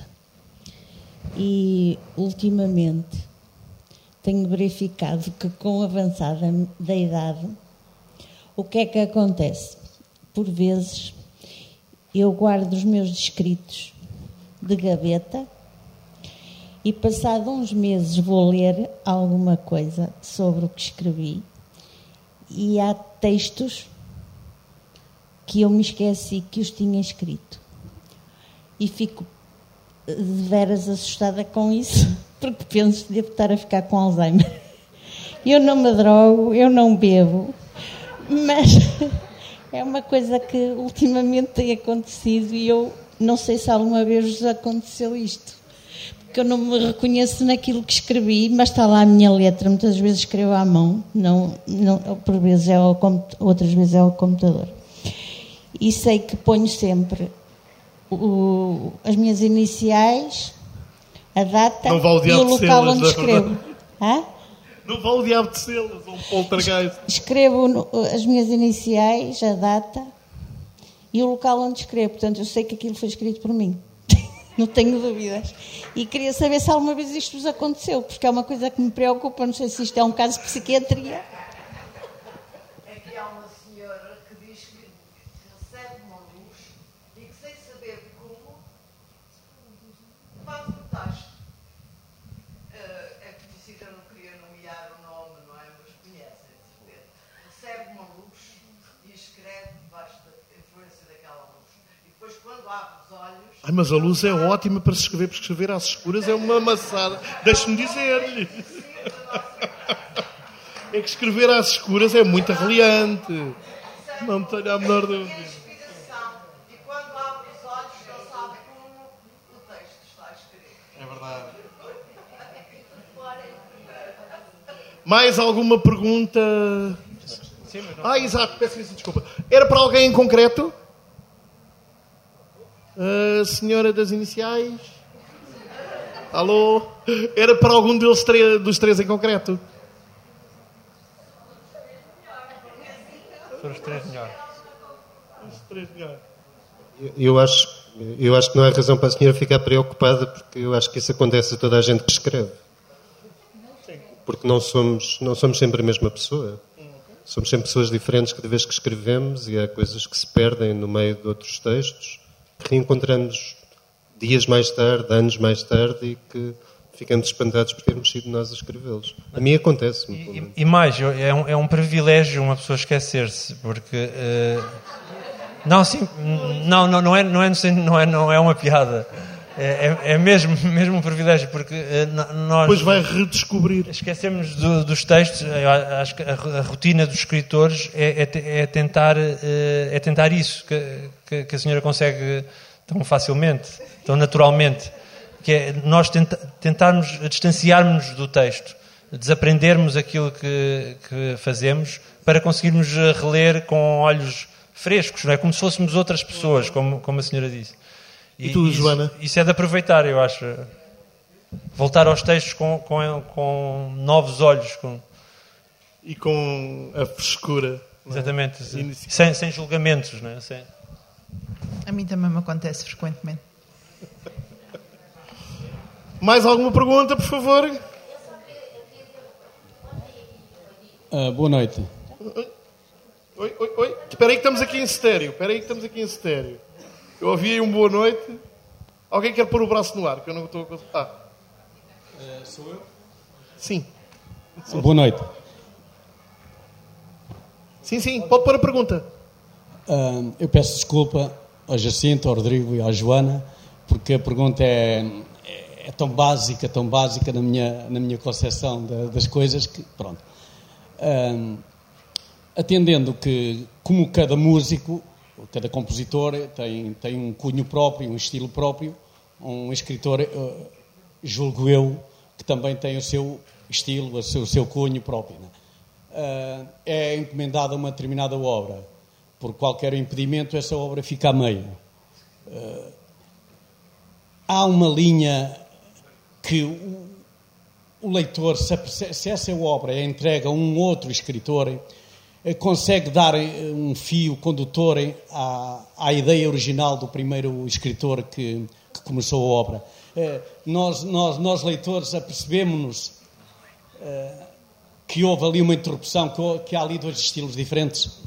E ultimamente tenho verificado que com a avançada da idade, o que é que acontece? Por vezes eu guardo os meus escritos de gaveta e passado uns meses vou ler alguma coisa sobre o que escrevi e há textos que eu me esqueci que os tinha escrito e fico de veras assustada com isso porque penso que devo estar a ficar com Alzheimer. Eu não me drogo, eu não bebo, mas é uma coisa que ultimamente tem acontecido e eu não sei se alguma vez vos aconteceu isto. Porque eu não me reconheço naquilo que escrevi, mas está lá a minha letra. Muitas vezes escrevo à mão, não, não, por vezes é ao, outras vezes é ao computador. E sei que ponho sempre o, as minhas iniciais, a data e o local onde escrevo. Hã? Não vale o diabo de selas, um poltergeist. Escrevo as minhas iniciais, a data e o local onde escrevo. Portanto, eu sei que aquilo foi escrito por mim. Não tenho dúvidas. E queria saber se alguma vez isto vos aconteceu, porque é uma coisa que me preocupa. Não sei se isto é um caso de psiquiatria. É que há uma senhora que diz que recebe uma luz e que, sem saber como, faz um tacho. A conhecida não queria nomear o nome, não é? Mas conhecem, de certeza. Recebe uma luz e escreve debaixo da influência daquela luz. E depois, quando abre os olhos... Ai, mas a luz é ótima para se escrever, porque escrever às escuras é uma maçada. Deixe-me dizer-lhe. É que escrever às escuras é muito arreliante. Não tenho a menor dúvida. E quando abre os olhos, não sabe como o texto está escrito. É verdade. Mais alguma pergunta? Ah, exato, peço desculpa. Era para alguém em concreto? A senhora das iniciais? Alô? Era para algum deles dos três em concreto? São os três melhores. Os três melhores. Eu, eu, acho, eu acho que não há razão para a senhora ficar preocupada, porque eu acho que isso acontece a toda a gente que escreve. Porque não somos, não somos sempre a mesma pessoa. Somos sempre pessoas diferentes cada vez que escrevemos e há coisas que se perdem no meio de outros textos, que reencontramos dias mais tarde, anos mais tarde e que ficamos espantados por termos sido nós a escrevê-los. A mim acontece-me. E, e mais, é um, é um privilégio uma pessoa esquecer-se, porque... Uh, não, sim, não, não, não, é, não, é, não, é, não é uma piada. É, é mesmo, mesmo um privilégio, porque uh, nós... Depois vai redescobrir. Esquecemos do, dos textos. Eu acho que a, a rotina dos escritores é, é, é, tentar, uh, é tentar isso, que, que, que a senhora consegue tão facilmente, tão naturalmente, que é nós tenta, tentarmos distanciarmos do texto, desaprendermos aquilo que, que fazemos para conseguirmos reler com olhos frescos, não é? Como se fôssemos outras pessoas, como, como a senhora disse. E, e tu, isso, Joana? Isso é de aproveitar, eu acho. Voltar aos textos com, com, com novos olhos. Com... E com a frescura. Exatamente. Sem, sem julgamentos, não é? Sem... A mim também me acontece frequentemente. Mais alguma pergunta, por favor? Uh, boa noite. Oi, oi, oi. Espera aí que estamos aqui em estéreo. Espera aí que estamos aqui em estéreo. Eu ouvi aí um boa noite. Alguém quer pôr o braço no ar? Que eu não estou a... Ah. Uh, sou eu? Sim. sim. Boa noite. Sim, sim, pode pôr a pergunta. Uh, eu peço desculpa ao Jacinto, ao Rodrigo e à Joana, porque a pergunta é, é, é tão básica, tão básica na minha, na minha concepção de, das coisas que, pronto. Uh, atendendo que, como cada músico, cada compositor tem, tem um cunho próprio, um estilo próprio, um escritor, uh, julgo eu, que também tem o seu estilo, o seu, o seu cunho próprio, né? Uh, é encomendada uma determinada obra. Por qualquer impedimento, essa obra fica a meio. Uh, há uma linha que o, o leitor, se, se essa obra é entregue a um outro escritor, uh, consegue dar um fio condutor à, à ideia original do primeiro escritor que, que começou a obra. Uh, nós, nós, nós, leitores, apercebemos-nos uh, que houve ali uma interrupção, que, que há ali dois estilos diferentes.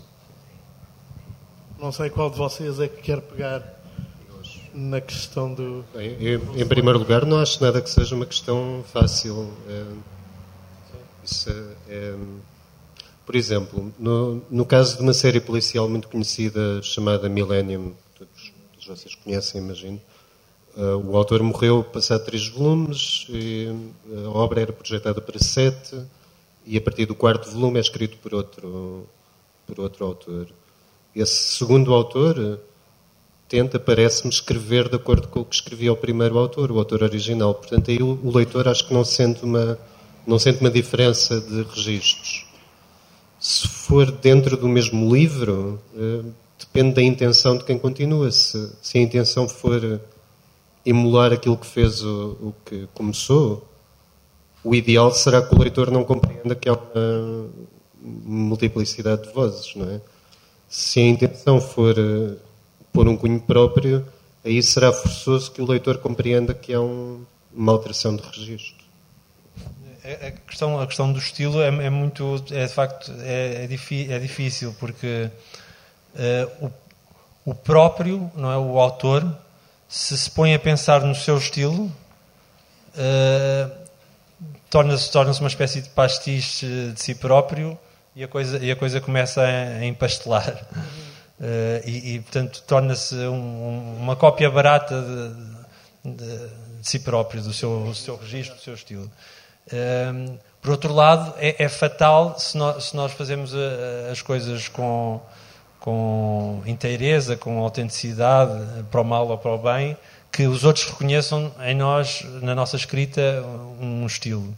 Não sei qual de vocês é que quer pegar na questão do... Bem, eu, em primeiro lugar, não acho nada que seja uma questão fácil. É, isso é, é, por exemplo, no, no caso de uma série policial muito conhecida chamada Millennium, todos, todos vocês conhecem, imagino, uh, o autor morreu passado três volumes, e a obra era projetada para sete, e a partir do quarto volume é escrito por outro, por outro autor. Esse segundo autor tenta, parece-me, escrever de acordo com o que escrevia o primeiro autor, o autor original. Portanto, aí o, o leitor acho que não sente uma, não sente uma diferença de registros. Se for dentro do mesmo livro, eh, depende da intenção de quem continua. Se, se a intenção for emular aquilo que fez o, o que começou, o ideal será que o leitor não compreenda que há uma multiplicidade de vozes, não é? Se a intenção for uh, pôr um cunho próprio, aí será forçoso que o leitor compreenda que há um, uma alteração de registro. A questão, a questão do estilo é, é muito, é de facto, é, é, difi, é difícil, porque uh, o, o próprio, não é, o autor, se se põe a pensar no seu estilo, uh, torna-se, torna-se uma espécie de pastiche de si próprio, e a coisa, e a coisa começa a, a empastelar. Uh, e, e, portanto, torna-se um, uma cópia barata de, de, de si próprio, do seu, do seu registro, do seu estilo. Uh, por outro lado, é, é fatal se nós, se nós fazemos a, as coisas com, com inteireza, com autenticidade, para o mal ou para o bem, que os outros reconheçam em nós, na nossa escrita, um estilo.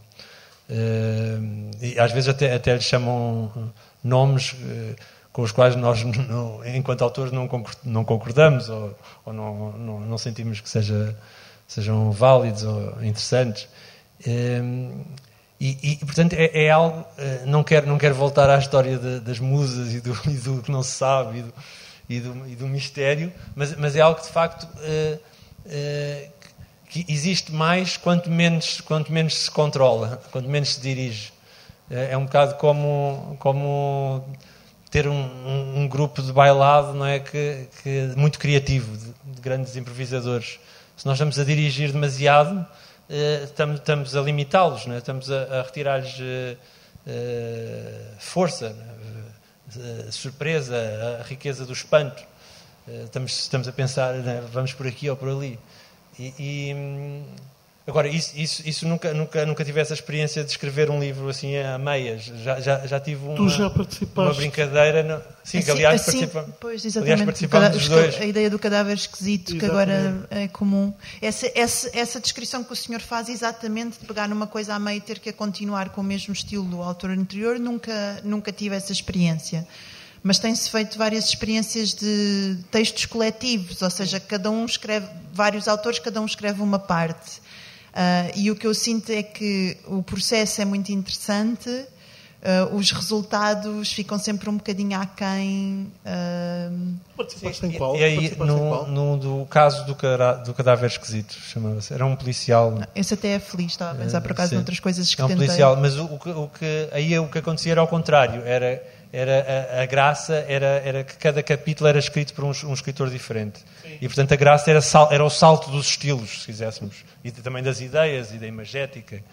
Uh, e às vezes até, até lhes chamam nomes uh, com os quais nós, não, enquanto autores, não, concord, não concordamos ou, ou não, não, não sentimos que seja, sejam válidos ou interessantes. Uh, e, e, portanto, é, é algo... Uh, não, quero, não quero voltar à história de, das musas e do, e do que não se sabe e do, e do, e do mistério, mas, mas é algo que, de facto... Uh, uh, que existe mais quanto menos, quanto menos se controla, quanto menos se dirige. É um bocado como, como ter um, um, um grupo de bailado, não é, que, que muito criativo, de, de grandes improvisadores. Se nós estamos a dirigir demasiado, eh, estamos, estamos a limitá-los, não é? Estamos a, a retirar-lhes eh, eh, força, eh, surpresa, a riqueza do espanto. Eh, estamos, estamos a pensar, né, vamos por aqui ou por ali. E, e, agora, isso, isso, isso nunca, nunca, nunca tive essa experiência de escrever um livro assim a meias. Já, já, já tive uma, tu já participaste? Uma brincadeira. No, sim, assim, que aliás assim, participamos. Pois, exatamente. Participamos dos dois. A ideia do cadáver esquisito, exatamente, que agora é comum. Essa, essa, essa descrição que o senhor faz, exatamente, de pegar numa coisa a meio e ter que a continuar com o mesmo estilo do autor anterior, nunca, nunca tive essa experiência. Mas tem-se feito várias experiências de textos coletivos, ou seja, cada um escreve, vários autores, cada um escreve uma parte. Uh, e o que eu sinto é que o processo é muito interessante, uh, os resultados ficam sempre um bocadinho aquém. Uh... Participaste em qual? E aí, no, no do caso do, cara, do cadáver esquisito, chamava-se, era um policial. Não, esse até é feliz, estava a pensar por acaso uh, noutras coisas que é um tentei. Policial, mas o, o, o que, aí o que acontecia era ao contrário, era... Era a, a graça era, era que cada capítulo era escrito por um, um escritor diferente. Sim. E, portanto, a graça era, sal, era o salto dos estilos, se quiséssemos. E também das ideias e da imagética.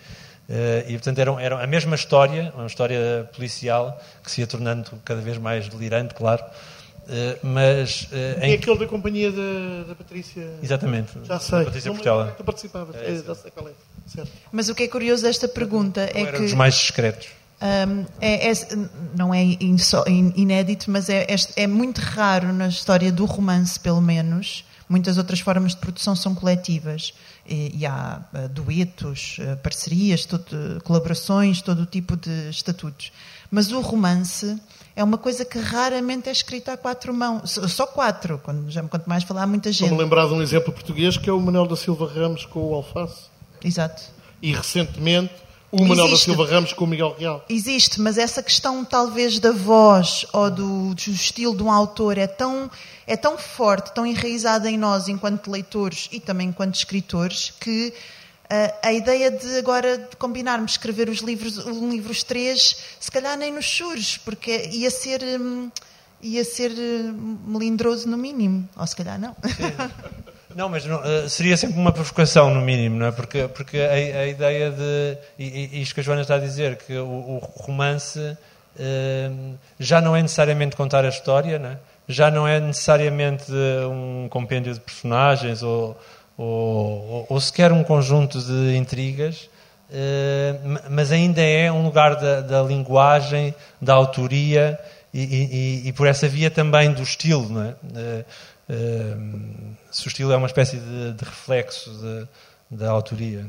Uh, e, portanto, era, era a mesma história, uma história policial, que se ia tornando cada vez mais delirante, claro. Uh, mas... Uh, é em... aquele da companhia da, da Patrícia... Exatamente. Já sei. Patrícia Portela. Tu participavas. É, já sei qual é. Certo. Mas o que é curioso desta pergunta é era que... dos mais discretos. Um, é, é, não é inso, inédito, mas é, é, é muito raro na história do romance, pelo menos. Muitas outras formas de produção são coletivas. E, e há uh, duetos, uh, parcerias, todo, colaborações, todo o tipo de estatutos. Mas o romance é uma coisa que raramente é escrita a quatro mãos. Só quatro, quando, já, quanto mais falar, há muita gente. Vou-me lembrar de um exemplo português que é o Manuel da Silva Ramos com o Alface. Exato. E recentemente o Manuel da Silva Ramos com o Miguel Real. Existe, mas essa questão talvez da voz ou do, do estilo de um autor é tão, é tão forte, tão enraizada em nós enquanto leitores e também enquanto escritores, que uh, a ideia de agora de combinarmos escrever os livros, os livros três, se calhar nem nos surge, porque ia ser, um, ia ser um, melindroso no mínimo, ou se calhar não. Não, mas não, seria sempre uma provocação, no mínimo, não é? Porque, porque a, a ideia de... E, e isto que a Joana está a dizer, que o, o romance uh, já não é necessariamente contar a história, não é? Já não é necessariamente um compêndio de personagens ou, ou, ou, ou sequer um conjunto de intrigas, uh, mas ainda é um lugar da, da linguagem, da autoria e, e, e por essa via também do estilo, não é? Uh, uh, se o estilo é uma espécie de, de reflexo de, da autoria.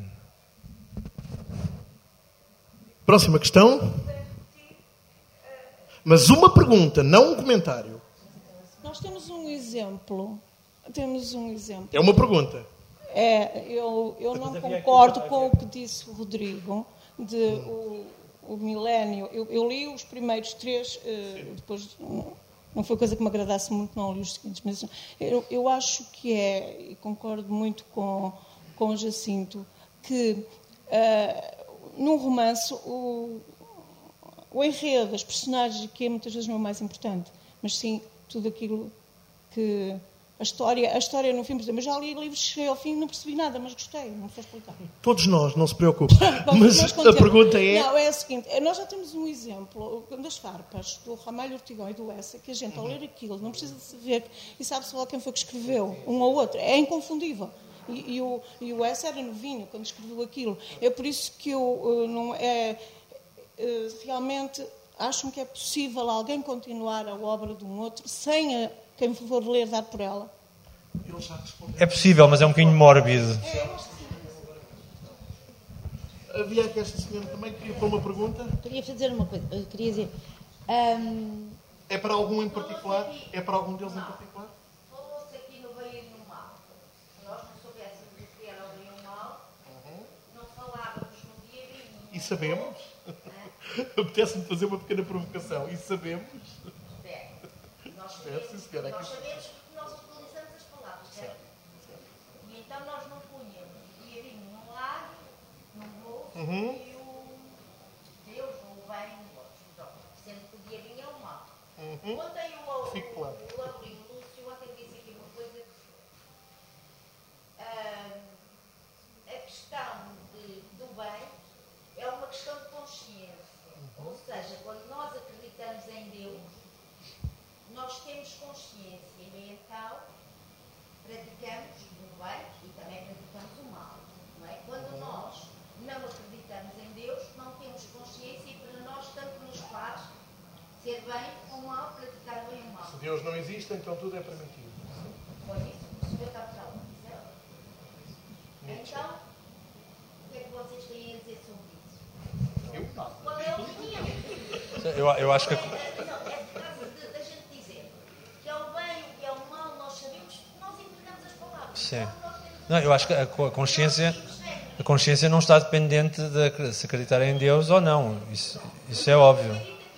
Próxima questão. Mas uma pergunta, não um comentário. Nós temos um exemplo. Temos um exemplo. É uma pergunta. É, eu, eu não concordo com o que disse o Rodrigo, de o, o milénio. Eu, eu li os primeiros três, uh, depois... Não foi coisa que me agradasse muito, não li os seguintes, mas eu, eu acho que é, e concordo muito com, com o Jacinto, que uh, num romance o, o enredo, as personagens, que é muitas vezes não é o mais importante, mas sim tudo aquilo que... A história, a história no fim, por exemplo, eu já li livros, cheguei ao fim e não percebi nada, mas gostei, não foi explicar. Todos nós, não se preocupe. Mas a pergunta é... Não, é a seguinte, nós já temos um exemplo das farpas, do Ramalho Ortigão e do Essa, que a gente, ao ler aquilo, não precisa de saber e sabe-se lá quem foi que escreveu, um ou outro, é inconfundível. E, e, o, e o Essa era novinho quando escreveu aquilo. É por isso que eu não é... Realmente, acho que é possível alguém continuar a obra de um outro sem a... quem for ler, dar por ela. É possível, mas é um bocadinho mórbido. Havia aqui esta senhora também que queria pôr uma pergunta. Queria fazer uma coisa. Eu queria dizer... Um... É para algum em particular? É para algum deles em particular? Falou-se aqui no bem e no mal. Se nós não soubéssemos o que era o bem e o mal, uhum. não falávamos no dia bem. E sabemos? Apetece-me fazer uma pequena provocação. E sabemos? Nós sabemos, nós sabemos porque nós utilizamos as palavras, certo? certo? E então nós não punhamos o diabinho num lado, num bolso, uhum. e o Deus, ou o bem, no outro. Sendo que o diabinho é o mal. Uhum. Ontem o, Fico claro. o, o Abril Lúcio ontem disse aqui uma coisa que ah, a questão de, do bem é uma questão de consciência. Uhum. Ou seja, quando nós acreditamos em Deus, nós temos consciência e então praticamos o bem e também praticamos o mal. Não é? Quando nós não acreditamos em Deus, não temos consciência e para nós tanto nos faz ser bem ou mal, praticar bem ou mal. Se Deus não existe, então tudo é permitido. Foi isso que o senhor está falando. Então, o que é que vocês têm a dizer sobre isso? Eu não. Qual é a opinião? Eu, eu acho que... Sim. Não, eu acho que a consciência, a consciência não está dependente de se acreditar em Deus ou não. Isso, isso é óbvio.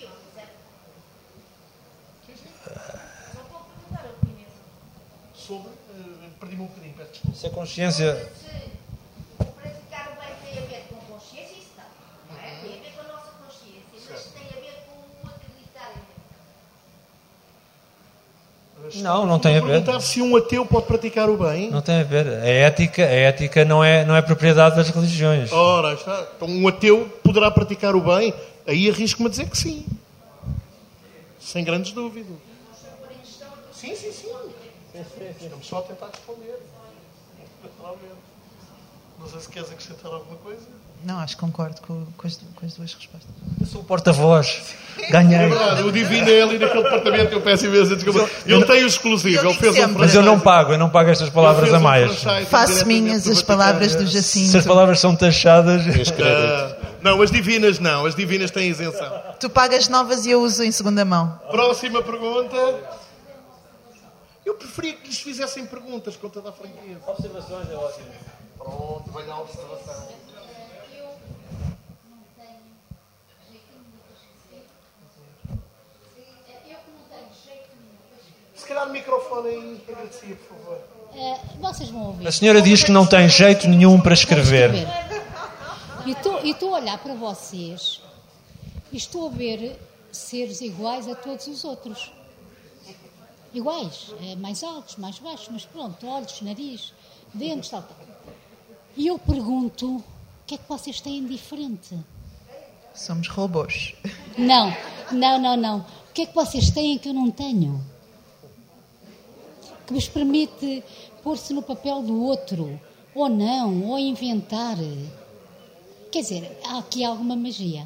Sobre, perdi-me um bocadinho, peço desculpa. Se a consciência... Se praticar o bem tem a ver com consciência, isso está. Não é? Tem a ver com a nossa consciência, mas tem a ver com o acreditar em Não, não tem a ver. Perguntar se um ateu pode praticar o bem? Não tem a ver. A ética, a ética não, é, não é propriedade das religiões. Ora, está. Então um ateu poderá praticar o bem? Aí arrisco-me a dizer que sim. Sem grandes dúvidas. Sim, sim, sim. Estamos só a tentar responder. Não sei se queres acrescentar alguma coisa. Não, acho que concordo com, com, as, com as duas respostas. Eu sou o porta-voz. Ganhei. É verdade, o Divino é ali naquele departamento, eu peço imensa desculpa. Ele tem o exclusivo, ele fez um Mas eu não pago, eu não pago estas palavras a mais. Faço minhas as palavras do Jacinto. Se as palavras são taxadas... Uh, não, as divinas não, as divinas têm isenção. Tu pagas novas e eu uso em segunda mão. Próxima pergunta. Eu preferia que lhes fizessem perguntas com toda a franqueza. Observações é ótimo. Pronto, venha a observação. Se calhar o microfone aí, agradecia, por favor. Uh, vocês vão ouvir. A senhora diz que não tem jeito nenhum para escrever. E estou a olhar para vocês e estou a ver seres iguais a todos os outros. Iguais, mais altos, mais baixos, mas pronto, olhos, nariz, dentes, tal, tal. E eu pergunto, o que é que vocês têm diferente? Somos robôs. Não, não, não, não. O que é que vocês têm que eu não tenho? Que vos permite pôr-se no papel do outro, ou não, ou inventar. Quer dizer, há aqui alguma magia.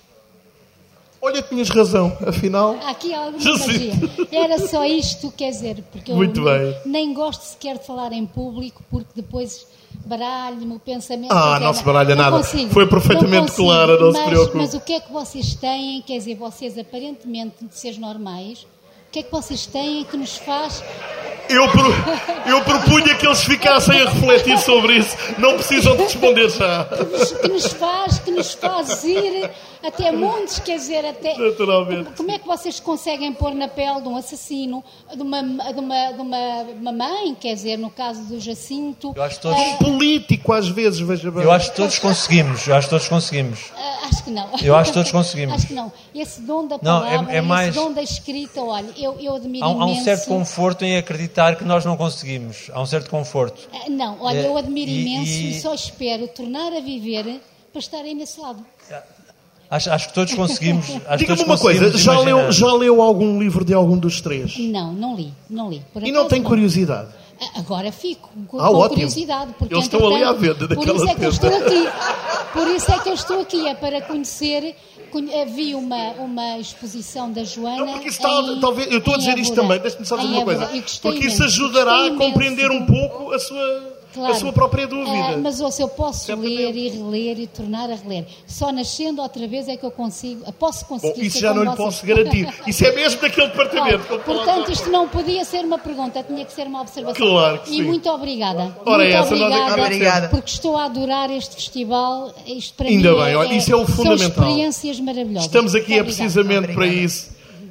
Olha, tinhas razão, afinal... Há aqui alguma magia. Era só isto, quer dizer, porque eu Muito bem. nem gosto sequer de falar em público, porque depois baralho-me o pensamento... Ah, não se baralha nada. Consigo, foi perfeitamente clara, não mas, se preocupe. Mas o que é que vocês têm, quer dizer, vocês aparentemente de seres normais, o que é que vocês têm que nos faz... Eu, pro, eu propunha que eles ficassem a refletir sobre isso. Não precisam de responder já. Que nos, que nos faz, que nos faz ir até montes, quer dizer, até... Naturalmente. Como é que vocês conseguem pôr na pele de um assassino, de uma, de uma, de uma, uma mãe, quer dizer, no caso do Jacinto... Eu acho todos... Um político, às vezes, veja bem. Eu acho que todos conseguimos, eu acho que todos conseguimos. Uh, acho que não. Eu acho que todos conseguimos. Acho que não. Esse dom da Não, palavra, é, é mais... esse dom da escrita, olha, eu, eu admiro há, há um imenso... certo conforto em acreditar que nós não conseguimos. Há um certo conforto. Uh, não, olha, É, eu admiro e- imenso e... e- só espero tornar a viver para estarem nesse lado. Acho, acho que todos conseguimos. Acho que Diga-me todos uma coisa, conseguimos já imaginar. leu, já leu algum livro de algum dos três? Não, não li, não li. Por E não acaso, tem curiosidade? Agora fico com, Ah, com ótimo. curiosidade. Porque, Eles estão ali à entretanto, venda Por daquela isso é que eu tenda. estou aqui. Por isso é que eu estou aqui, é para conhecer. conhe- Vi uma, uma exposição da Joana. Não, porque isso está, em- talvez, eu estou a em dizer isto Évora. também, deixa-me só dizer Em uma coisa. Évora. E gostei Porque isso imenso, ajudará gostei a compreender imenso. um pouco a sua, Claro. a sua própria dúvida. Ah, mas ouça, eu posso Certamente. ler e reler e tornar a reler. Só nascendo outra vez é que eu consigo. Posso conseguir. Bom, isso ser já não como lhe vocês. posso garantir. Isso é mesmo daquele departamento. Olha, portanto, isto não podia ser uma pergunta, tinha que ser uma observação. Claro que e sim. muito obrigada. Ora, muito essa nós é que obrigada, agradecemos. porque estou a adorar este festival. Isto para Ainda mim bem, é, olha, isso é o fundamental. São experiências maravilhosas. Estamos aqui é Muito obrigada. precisamente para Obrigada. isso.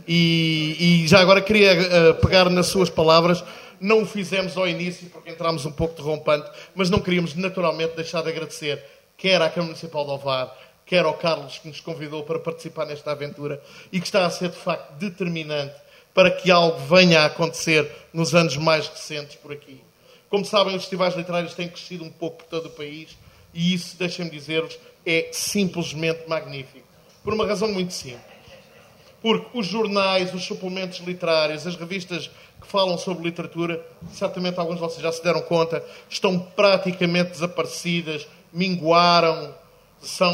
E, e já agora queria eh, pegar nas suas palavras. Não o fizemos ao início porque entramos um pouco derrompante, mas não queríamos naturalmente deixar de agradecer quer à Câmara Municipal de Ovar, quer ao Carlos que nos convidou para participar nesta aventura e que está a ser de facto determinante para que algo venha a acontecer nos anos mais recentes por aqui. Como sabem, os festivais literários têm crescido um pouco por todo o país e isso, deixem-me dizer-vos, é simplesmente magnífico. Por uma razão muito simples. Porque os jornais, os suplementos literários, as revistas que falam sobre literatura, certamente alguns de vocês já se deram conta, estão praticamente desaparecidas, minguaram, são,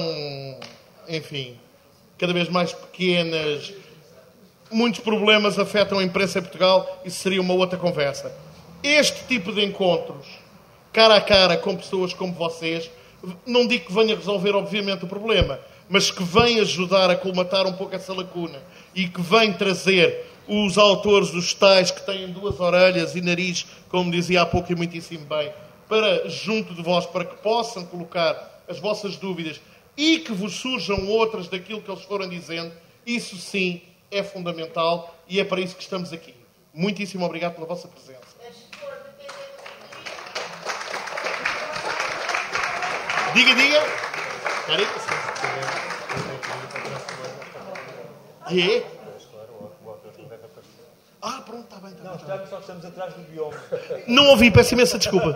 enfim, cada vez mais pequenas. Muitos problemas afetam a imprensa em Portugal, isso seria uma outra conversa. Este tipo de encontros, cara a cara com pessoas como vocês, não digo que venha resolver obviamente o problema, mas que vem ajudar a colmatar um pouco essa lacuna e que vem trazer os autores, os tais que têm duas orelhas e nariz, como dizia há pouco e muitíssimo bem, para junto de vós, para que possam colocar as vossas dúvidas e que vos surjam outras daquilo que eles foram dizendo, isso sim é fundamental e é para isso que estamos aqui. Muitíssimo obrigado pela vossa presença. Diga, diga. É? Ah, pronto, está bem. Tá não, bem, estamos, tá só estamos atrás do bioma. Não ouvi, peço imensa desculpa.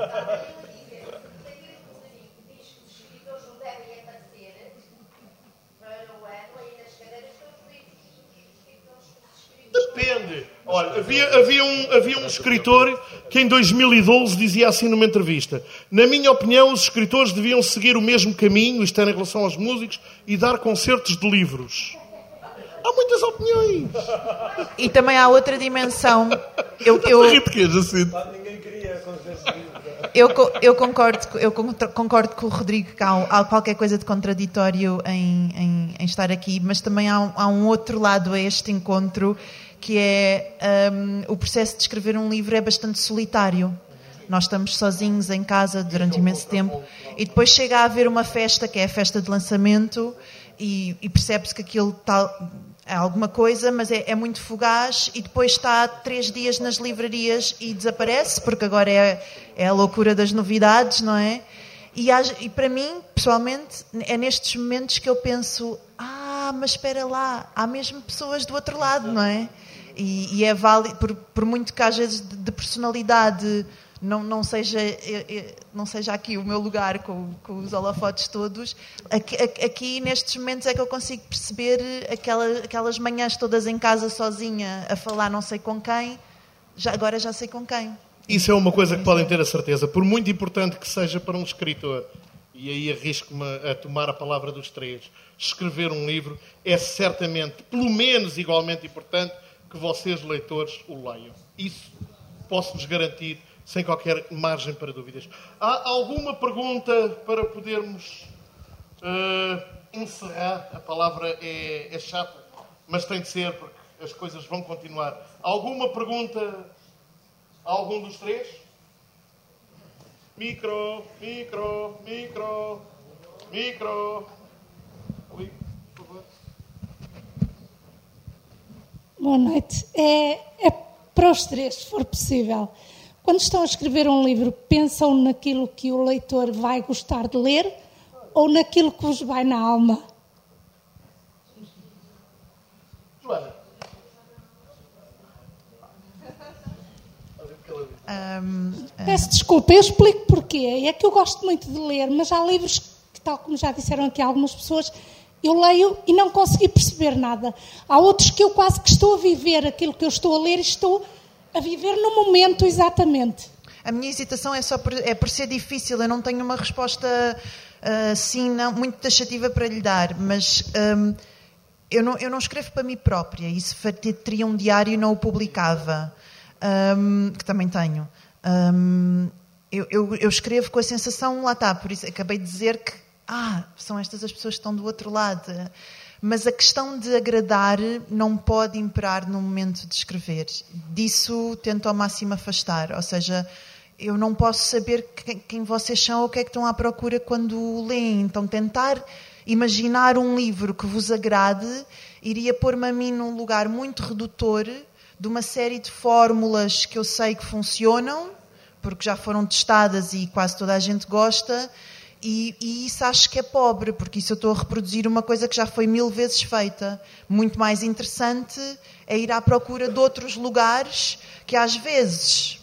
Depende. Olha, havia, havia, um, havia um escritor que em dois mil e doze dizia assim numa entrevista: na minha opinião, os escritores deviam seguir o mesmo caminho, isto é, em relação aos músicos, e dar concertos de livros. Há muitas opiniões. E também há outra dimensão. Eu, eu, Ninguém queria concertos de livros. Eu, eu, concordo, eu concordo com o Rodrigo que há, há qualquer coisa de contraditório em, em, em estar aqui, mas também há, há um outro lado a este encontro, que é um, o processo de escrever um livro é bastante solitário. Nós estamos sozinhos em casa durante imenso tempo e depois chega a haver uma festa, que é a festa de lançamento, e, e percebe-se que aquilo está... é alguma coisa, mas é, é muito fugaz, e depois está três dias nas livrarias e desaparece, porque agora é, é a loucura das novidades, não é? E, há, e para mim, pessoalmente, é nestes momentos que eu penso, ah, mas espera lá, há mesmo pessoas do outro lado, não é? E, e é válido, por, por muito que às vezes de, de personalidade não, não, seja, não seja aqui o meu lugar com, com os holofotes todos, aqui, aqui nestes momentos é que eu consigo perceber aquela, aquelas manhãs todas em casa sozinha a falar não sei com quem, já, agora já sei com quem. Isso é uma coisa que podem ter a certeza, por muito importante que seja para um escritor, e aí arrisco-me a tomar a palavra dos três, escrever um livro é certamente, pelo menos igualmente importante, que vocês, leitores, o leiam. Isso posso-vos garantir, sem qualquer margem para dúvidas. Há alguma pergunta para podermos uh, encerrar? A palavra é, é chata, mas tem de ser, porque as coisas vão continuar. Alguma pergunta a algum dos três? Micro, micro, micro, micro. Oi, por favor. Boa noite. É, é para os três, se for possível. Quando estão a escrever um livro, pensam naquilo que o leitor vai gostar de ler ou naquilo que vos vai na alma? Joana. Um, Peço desculpa, eu explico porquê. É que eu gosto muito de ler, mas há livros que, tal como já disseram aqui algumas pessoas, eu leio e não consegui perceber nada. Há outros que eu quase que estou a viver aquilo que eu estou a ler e estou a viver no momento exatamente. A minha hesitação é só por, é por ser difícil. Eu não tenho uma resposta assim, uh, não, muito taxativa para lhe dar, mas um, eu, não, eu não escrevo para mim própria. E se teria um diário, não o publicava, um, que também tenho. Um, eu, eu, eu escrevo com a sensação, lá está, por isso acabei de dizer que ah, são estas as pessoas que estão do outro lado. Mas a questão de agradar não pode imperar no momento de escrever. Disso tento ao máximo afastar. Ou seja, eu não posso saber quem vocês são ou o que é que estão à procura quando o leem. Então tentar imaginar um livro que vos agrade iria pôr-me a mim num lugar muito redutor de uma série de fórmulas que eu sei que funcionam, porque já foram testadas e quase toda a gente gosta. E, e isso acho que é pobre, porque isso eu estou a reproduzir uma coisa que já foi mil vezes feita. Muito mais interessante é ir à procura de outros lugares que às vezes,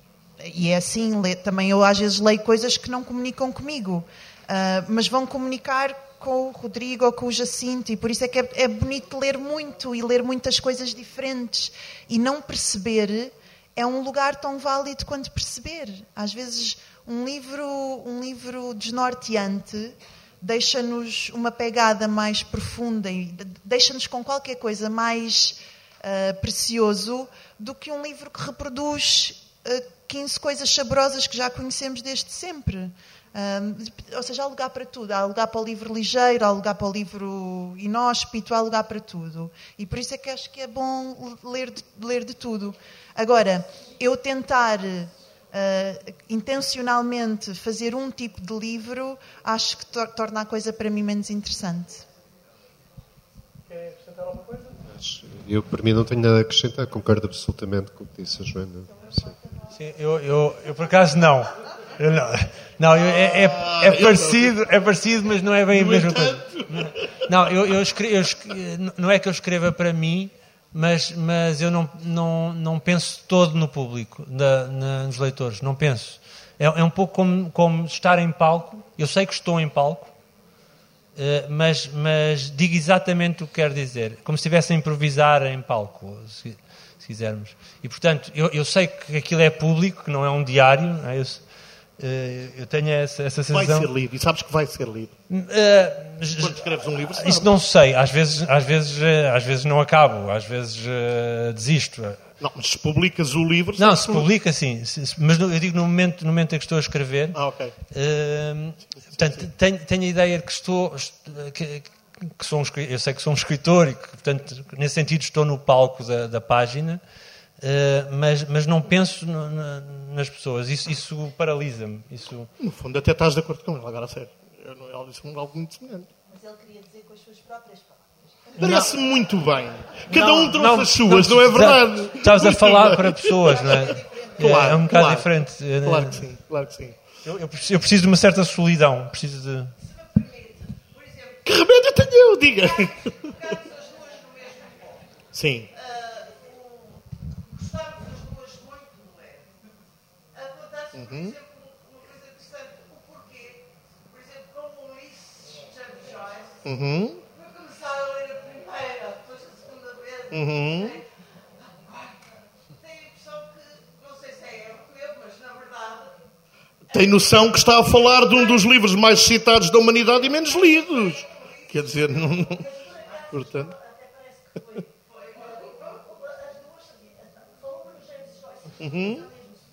e é assim, também eu às vezes leio coisas que não comunicam comigo, uh, mas vão comunicar com o Rodrigo ou com o Jacinto, e por isso é que é, é bonito ler muito e ler muitas coisas diferentes. E não perceber é um lugar tão válido quanto perceber. Às vezes um livro, um livro desnorteante deixa-nos uma pegada mais profunda e deixa-nos com qualquer coisa mais uh, precioso do que um livro que reproduz uh, quinze coisas saborosas que já conhecemos desde sempre. Uh, ou seja, há lugar para tudo. Há lugar para o livro ligeiro, há lugar para o livro inóspito, há lugar para tudo. E por isso é que acho que é bom ler de, ler de tudo. Agora, eu tentar uh, intencionalmente fazer um tipo de livro, acho que tor- torna a coisa para mim menos interessante. Quer acrescentar alguma coisa? Eu, para mim, não tenho nada a acrescentar. Concordo absolutamente com o que disse a Joana. Sim, Sim eu, eu, eu por acaso não. Eu não, não eu, é, é, é, parecido, é parecido, mas não é bem a mesma coisa. Não, eu, eu escrevo, eu escrevo, não é que eu escreva para mim, mas, mas eu não, não, não penso todo no público, na, na, nos leitores, não penso. É, é um pouco como, como estar em palco. Eu sei que estou em palco, uh, mas, mas digo exatamente o que quero dizer, como se estivesse a improvisar em palco, se, se quisermos. E, portanto, eu, eu sei que aquilo é público, que não é um diário, não é? Eu, eu tenho essa, essa sensação. Vai ser lido, e sabes que vai ser lido. Uh, Quando escreves um livro, sabe? Isso não sei, às vezes, às vezes, às vezes não acabo, às vezes uh, desisto. Não, mas se publicas o livro... Não, se publica sim, mas eu digo no momento, no momento em que estou a escrever. Ah, ok. Uh, portanto, tenho, tenho a ideia de que estou... Que, que sou um, eu sei que sou um escritor e que, portanto, nesse sentido estou no palco da, da página. Uh, mas, mas não penso no, na, nas pessoas, isso, isso paralisa-me. Isso... No fundo, até estás de acordo com ele, agora a sério. Eu não, ela disse algo muito semelhante. Mas ele queria dizer com as suas próprias palavras. Parece Não. muito bem. Cada Não, um trouxe não, as suas, não, não é verdade? Estás a falar para pessoas, não é? Claro, é um bocado claro. diferente. Claro que sim, claro que sim. Eu, eu, preciso, eu preciso de uma certa solidão. Preciso de... Que remédio tenho eu, diga. Sim. Acontece, por exemplo, uma coisa interessante, o porquê, por exemplo, com o Ulisses James Joyce, Uhum. eu começava a ler a primeira, depois a segunda vez, Uhum. a quarta, tenho a impressão que, não sei se é erro meu, mas na verdade... Tem noção que está a falar de um dos livros mais citados da humanidade e menos lidos. Quer dizer, não... não... Portanto... Uhum.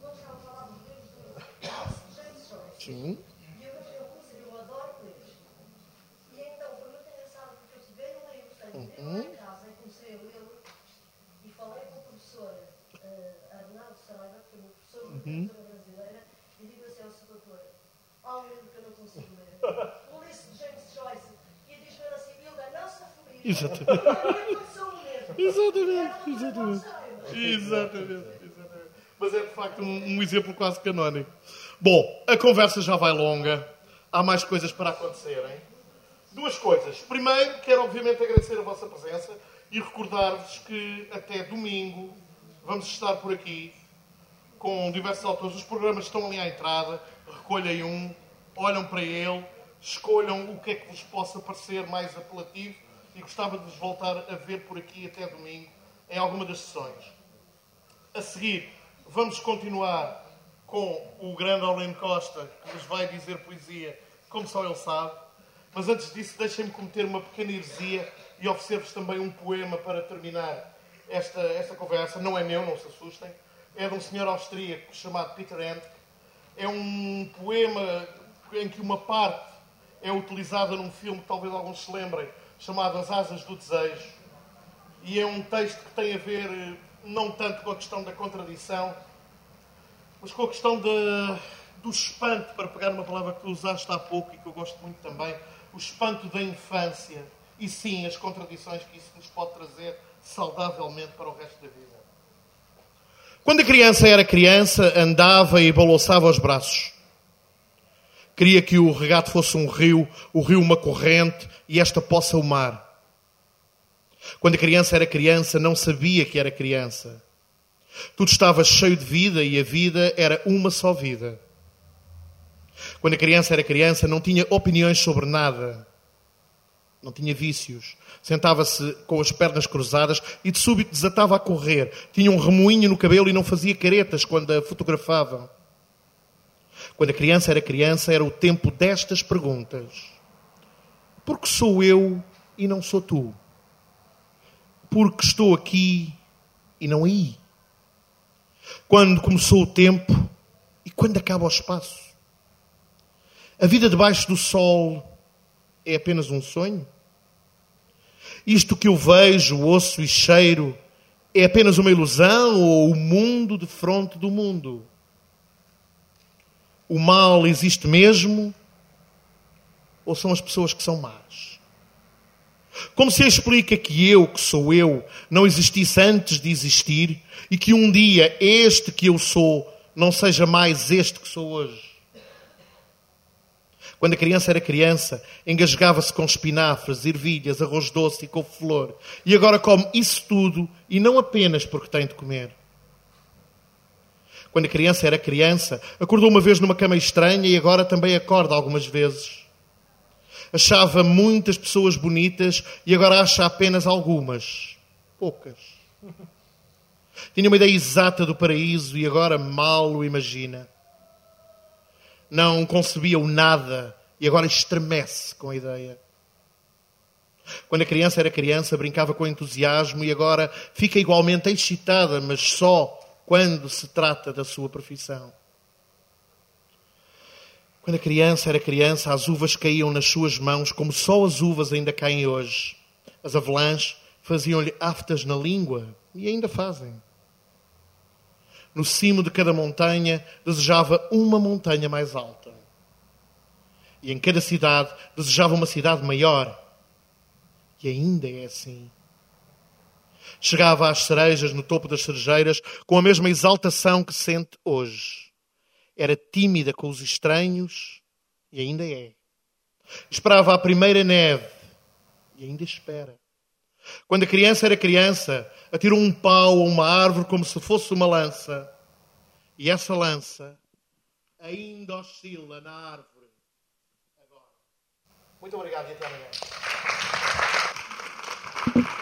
Sim. E eu, eu, eu adoro livros. E então foi muito engraçado porque eu peguei um livro, portanto, Uhum. em casa e comecei a lê-lo e falei com o professor uh, Arnaldo Saraiva, que foi o meu professor de Uhum. literatura brasileira, e digo assim ao seu doutor: há um livro que eu não consigo ler. O Ulisses de James Joyce. E diz-me ele assim: Hilda, não se aflige. Exatamente. Exatamente. Exatamente. Exatamente. Exatamente. Mas é de facto um, um exemplo quase canónico. Bom, a conversa já vai longa. Há mais coisas para acontecerem. Duas coisas. Primeiro, quero obviamente agradecer a vossa presença e recordar-vos que até domingo vamos estar por aqui com diversos autores. Os programas estão ali à entrada. Recolhem um, olham para ele, escolham o que é que vos possa parecer mais apelativo e gostava de vos voltar a ver por aqui até domingo em alguma das sessões. A seguir, vamos continuar com o grande Aurélio Costa, que nos vai dizer poesia como só ele sabe. Mas antes disso, deixem-me cometer uma pequena heresia e oferecer-vos também um poema para terminar esta, esta conversa. Não é meu, não se assustem. É de um senhor austríaco chamado Peter Handke. É um poema em que uma parte é utilizada num filme que talvez alguns se lembrem, chamado As Asas do Desejo. E é um texto que tem a ver não tanto com a questão da contradição, mas com a questão de, do espanto, para pegar uma palavra que tu usaste há pouco e que eu gosto muito também, o espanto da infância e sim as contradições que isso nos pode trazer saudavelmente para o resto da vida. Quando a criança era criança, andava e balançava os braços. Queria que o regato fosse um rio, o rio uma corrente e esta poça o mar. Quando a criança era criança, não sabia que era criança. Tudo estava cheio de vida e a vida era uma só vida. Quando a criança era criança, não tinha opiniões sobre nada. Não tinha vícios. Sentava-se com as pernas cruzadas e de súbito desatava a correr. Tinha um remoinho no cabelo e não fazia caretas quando a fotografavam. Quando a criança era criança, era o tempo destas perguntas. Por que sou eu e não sou tu? Porque estou aqui e não aí? Quando começou o tempo e quando acaba o espaço? A vida debaixo do sol é apenas um sonho? Isto que eu vejo, ouço e cheiro é apenas uma ilusão ou o mundo defronte do mundo? O mal existe mesmo ou são as pessoas que são más? Como se explica que eu, que sou eu, não existisse antes de existir e que um dia este que eu sou não seja mais este que sou hoje? Quando a criança era criança, engasgava-se com espinafres, ervilhas, arroz doce e couve-flor. E agora come isso tudo e não apenas porque tem de comer. Quando a criança era criança, acordou uma vez numa cama estranha e agora também acorda algumas vezes. Achava muitas pessoas bonitas e agora acha apenas algumas. Poucas. Tinha uma ideia exata do paraíso e agora mal o imagina. Não concebia o nada e agora estremece com a ideia. Quando a criança era criança, brincava com entusiasmo e agora fica igualmente excitada, mas só quando se trata da sua profissão. Quando a criança era criança, as uvas caíam nas suas mãos como só as uvas ainda caem hoje. As avelãs faziam-lhe aftas na língua e ainda fazem. No cimo de cada montanha, desejava uma montanha mais alta. E em cada cidade, desejava uma cidade maior. E ainda é assim. Chegava às cerejas, no topo das cerejeiras, com a mesma exaltação que sente hoje. Era tímida com os estranhos, e ainda é. Esperava a primeira neve, e ainda espera. Quando a criança era criança, atirou um pau a uma árvore como se fosse uma lança. E essa lança ainda oscila na árvore agora. Muito obrigado e até amanhã.